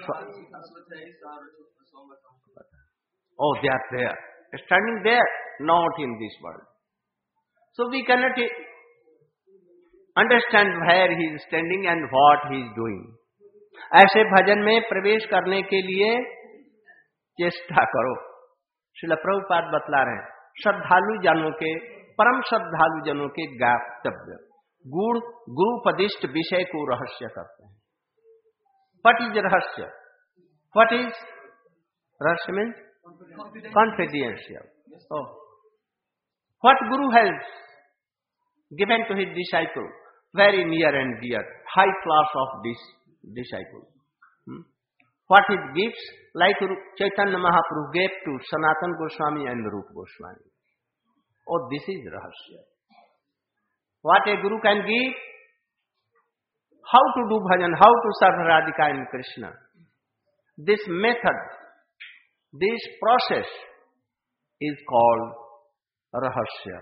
Speaker 2: oh there there standing there not in this world. So we can not understand where he is standing and what he is doing. ऐसे भजन में प्रवेश करने के लिए चेष्टा करो। श्रील प्रभुपाद बतला रहे हैं, श्रद्धालु जनों के, परम श्रद्धालु जनों के गातव्य गुण गुरुपदिष्ट विषय को रहस्य करते हैं। व्हाट इज रहस्य? व्हाट इज रहस्य? Means confidential. Oh, what Guru has given to his disciple, very near and dear, high class of this disciple. Hmm? What it gives, like Chaitanya Mahaprabhu gave to Sanatana Goswami and Rupa Goswami. Oh, this is rahasya. what a guru can give, how to do bhajan, how to serve Radhika and Krishna. This method, this process is called रहस्य.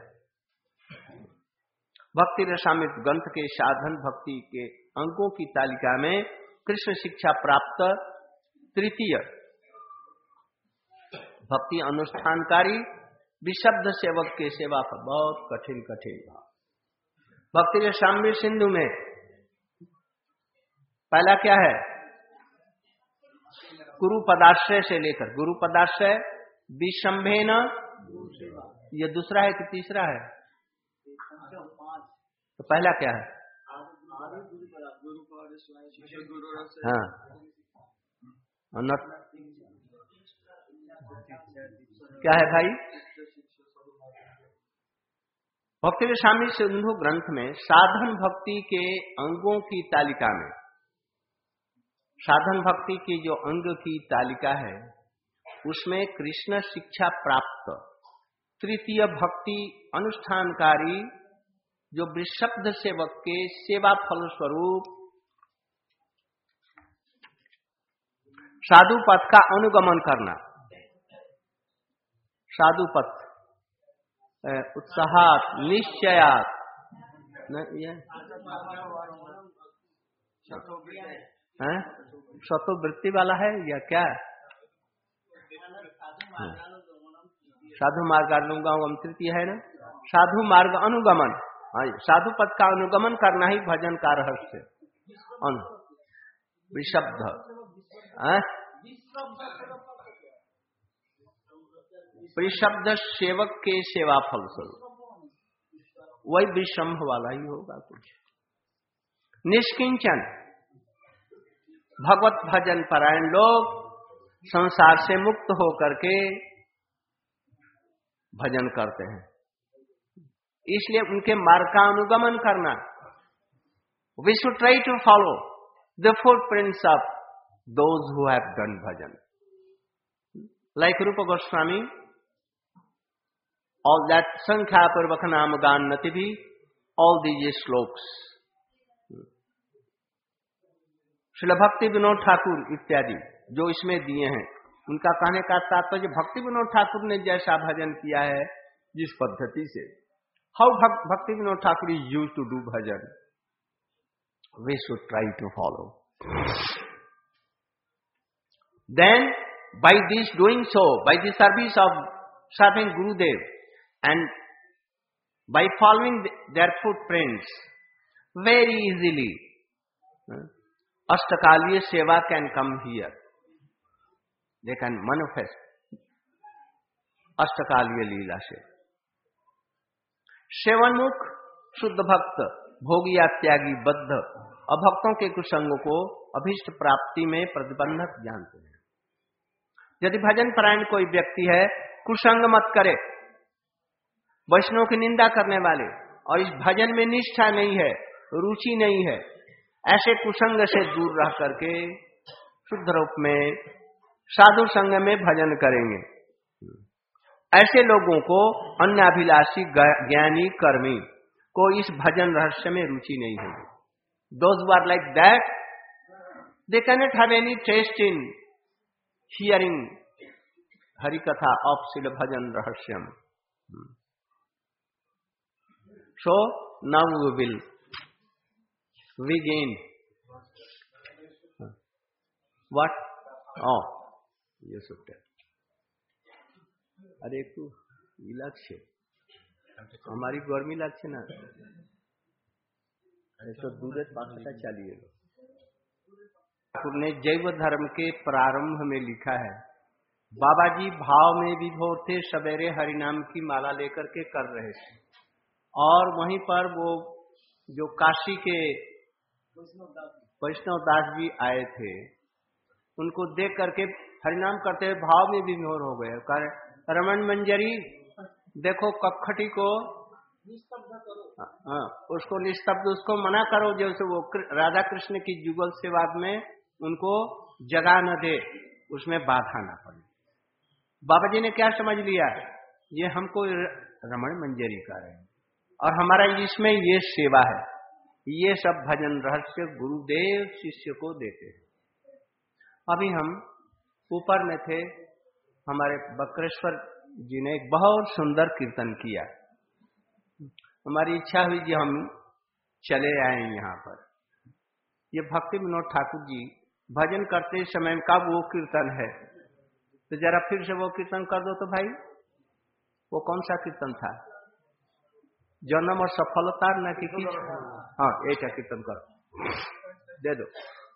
Speaker 2: भक्ति रसामृत ग्रंथ के साधन भक्ति के अंगों की तालिका में कृष्ण शिक्षा प्राप्त तृतीय भक्ति अनुष्ठानकारी विशब्द सेवक के सेवा पर बहुत कठिन कठिन. भक्ति रसामृत सिंधु में पहला क्या है? गुरु पदाश्रय से लेकर गुरु पदाश्रय विषंभेन, ये दूसरा है कि तीसरा है? तो पहला क्या है? हाँ, क्या है भाई? भक्ति रसामृत सिंधु ग्रंथ में साधन भक्ति के अंगों की तालिका में, साधन भक्ति की जो अंग की तालिका है उसमें कृष्ण शिक्षा प्राप्त तृतीय भक्ति अनुष्ठानकारी जो विशब्द सेवक के सेवा फल स्वरूप साधु पथ का अनुगमन करना, साधु पथ उत्साहात निश्चयात स्वतो वृत्ति वाला है या क्या? साधु मार्ग अनुगमन तृतीय है ना, साधु मार्ग अनुगमन. हाँ, साधु पद का अनुगमन करना ही भजन का रहस्य. विशब्द विशब्द सेवक के सेवा फल स्वरूप वही विषंभ वाला ही होगा कुछ. निष्किंचन भगवत भजन परायण लोग संसार से मुक्त होकर के भजन करते हैं, इसलिए उनके मार्ग का अनुगमन करना. We should try to follow the footprints of those who have done bhajan. Like Rupa Goswami, all that संख्या पूर्वक नाम गान नति भी, all these श्लोक्स. श्रील भक्ति विनोद ठाकुर इत्यादि जो इसमें दिए हैं, उनका कहने का तात्पर्य भक्ति विनोद ठाकुर ने जैसा भजन किया है जिस पद्धति से, how Bhakti Vinod Thakur is used to do bhajan, we should try to follow. Then by this doing so, by the service of serving Gurudev and by following their footprints very easily, Ashtakaliya Seva can come here. They can manifest Ashtakaliya Leela se. सेवनमुख शुद्ध भक्त भोगिया त्यागी बद्ध अभक्तों के कुसंग को अभीष्ट प्राप्ति में प्रतिबंधक जानते हैं. यदि भजन परायण कोई व्यक्ति है, कुसंग मत करे, वैष्णव की निंदा करने वाले और इस भजन में निष्ठा नहीं है, रुचि नहीं है, ऐसे कुसंग से दूर रह करके शुद्ध रूप में साधु संग में भजन करेंगे. ऐसे लोगों को अन्याभिलाषी ज्ञानी कर्मी को इस भजन रहस्य में रुचि नहीं होगी. Those who are like that, they cannot have any taste in hearing Hari Katha of Srila Bhajan Rahasyam. So now we will begin. What? Oh, you should tell. अरे एक लक्ष्य हमारी गर्मी लक्ष्य ना, अरे तो दूर पाखता चलिए. ठाकुर ने जैव धर्म के प्रारंभ में लिखा है, बाबा जी भाव में विभोर थे, सवेरे हरिनाम की माला लेकर के कर रहे थे, और वहीं पर वो जो काशी के वैष्णव दास जी आए थे, उनको देख करके हरिनाम करते हुए भाव में विभोर हो गए. कह रमन मंजरी देखो कखटी को हाँ, उसको निस्तब्ध, उसको मना करो, जैसे वो राधा कृष्ण की जुगल सेवाद में उनको जगा न दे, उसमें बाधा न पड़े. बाबा जी ने क्या समझ लिया, ये हमको रमण मंजरी कर रहे हैं, और हमारा इसमें ये सेवा है। ये सब भजन रहस्य गुरुदेव शिष्य को देते हैं। अभी हम ऊपर में थे, हमारे बकरेश्वर जी ने एक बहुत सुंदर कीर्तन किया। हमारी इच्छा हुई कि हम चले आए यहाँ पर। ये भक्ति विनोद ठाकुर जी भजन करते समय का वो कीर्तन है, तो जरा फिर से वो कीर्तन कर दो तो भाई। वो कौन सा कीर्तन था? जन्म और सफलता न की की हाँ, एक कीर्तन करो, दे दो।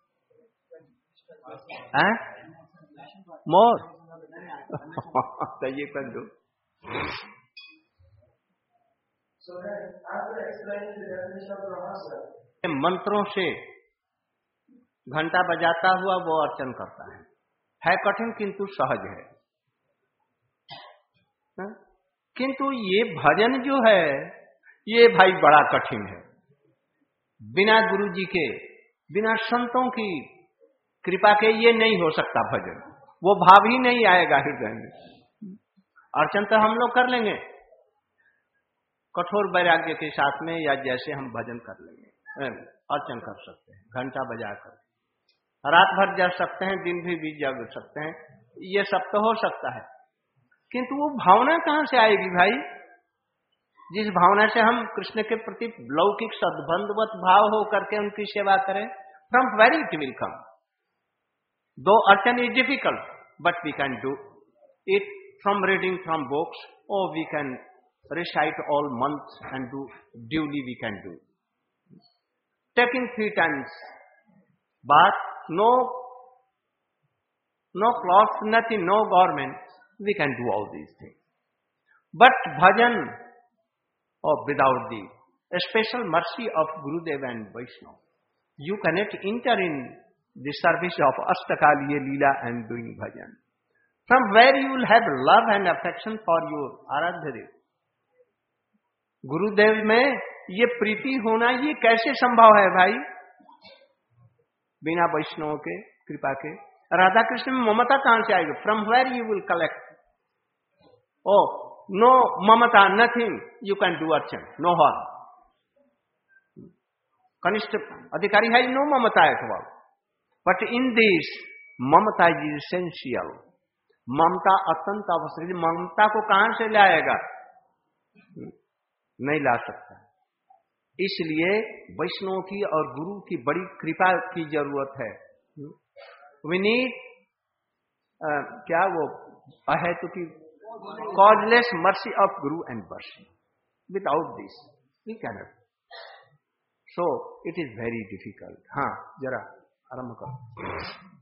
Speaker 2: हैं? मोर तो ये कर दो। मंत्रों से घंटा बजाता हुआ वो अर्चन करता है। है कठिन किंतु सहज है, है? किंतु ये भजन जो है ये भाई बड़ा कठिन है। बिना गुरु जी के, बिना संतों की कृपा के ये नहीं हो सकता भजन। वो भाव ही नहीं आएगा हृदय में। अर्चन तो हम लोग कर लेंगे कठोर वैराग्य के साथ में, या जैसे हम भजन कर लेंगे, अर्चन कर सकते हैं घंटा बजाकर, रात भर जग सकते हैं, दिन भी भी जग सकते हैं, ये सब तो हो सकता है। किंतु वो भावना कहां से आएगी भाई? जिस भावना से हम कृष्ण के प्रति लौकिक सद्बंधवत भाव हो करके उनकी सेवा करें, from very it will come. Though archan is difficult, but we can do it from reading from books, और we can recite all months and do duly we can do. Taking three times bath, no no cloth, nothing, no garment, we can do all these things. But bhajan, or without the special mercy of Gurudev and Vaishnava, you cannot enter in the service of Astakaliya Leela and doing bhajan. From where you will have love and affection for your Aradhya. गुरुदेव में ये प्रीति होना ये कैसे संभव है भाई? बिना वैष्णव के कृपा के। राधा कृष्ण में ममता कहां से आएगी? From where you will collect? Oh no mamata, nothing, you can do archan, no hall. कनिष्ठ अधिकारी है, no mamata at all, but in this mamata is essential. ममता अत्यंत आवश्यक। ममता को कहां से लाएगा? नहीं ला सकता। इसलिए वैष्णव की और गुरु की बड़ी कृपा की जरूरत है। वी नीड क्या वो है तो कि causeless mercy of guru and mercy. Without this we cannot, so it is very difficult. हाँ, जरा आरंभ करो।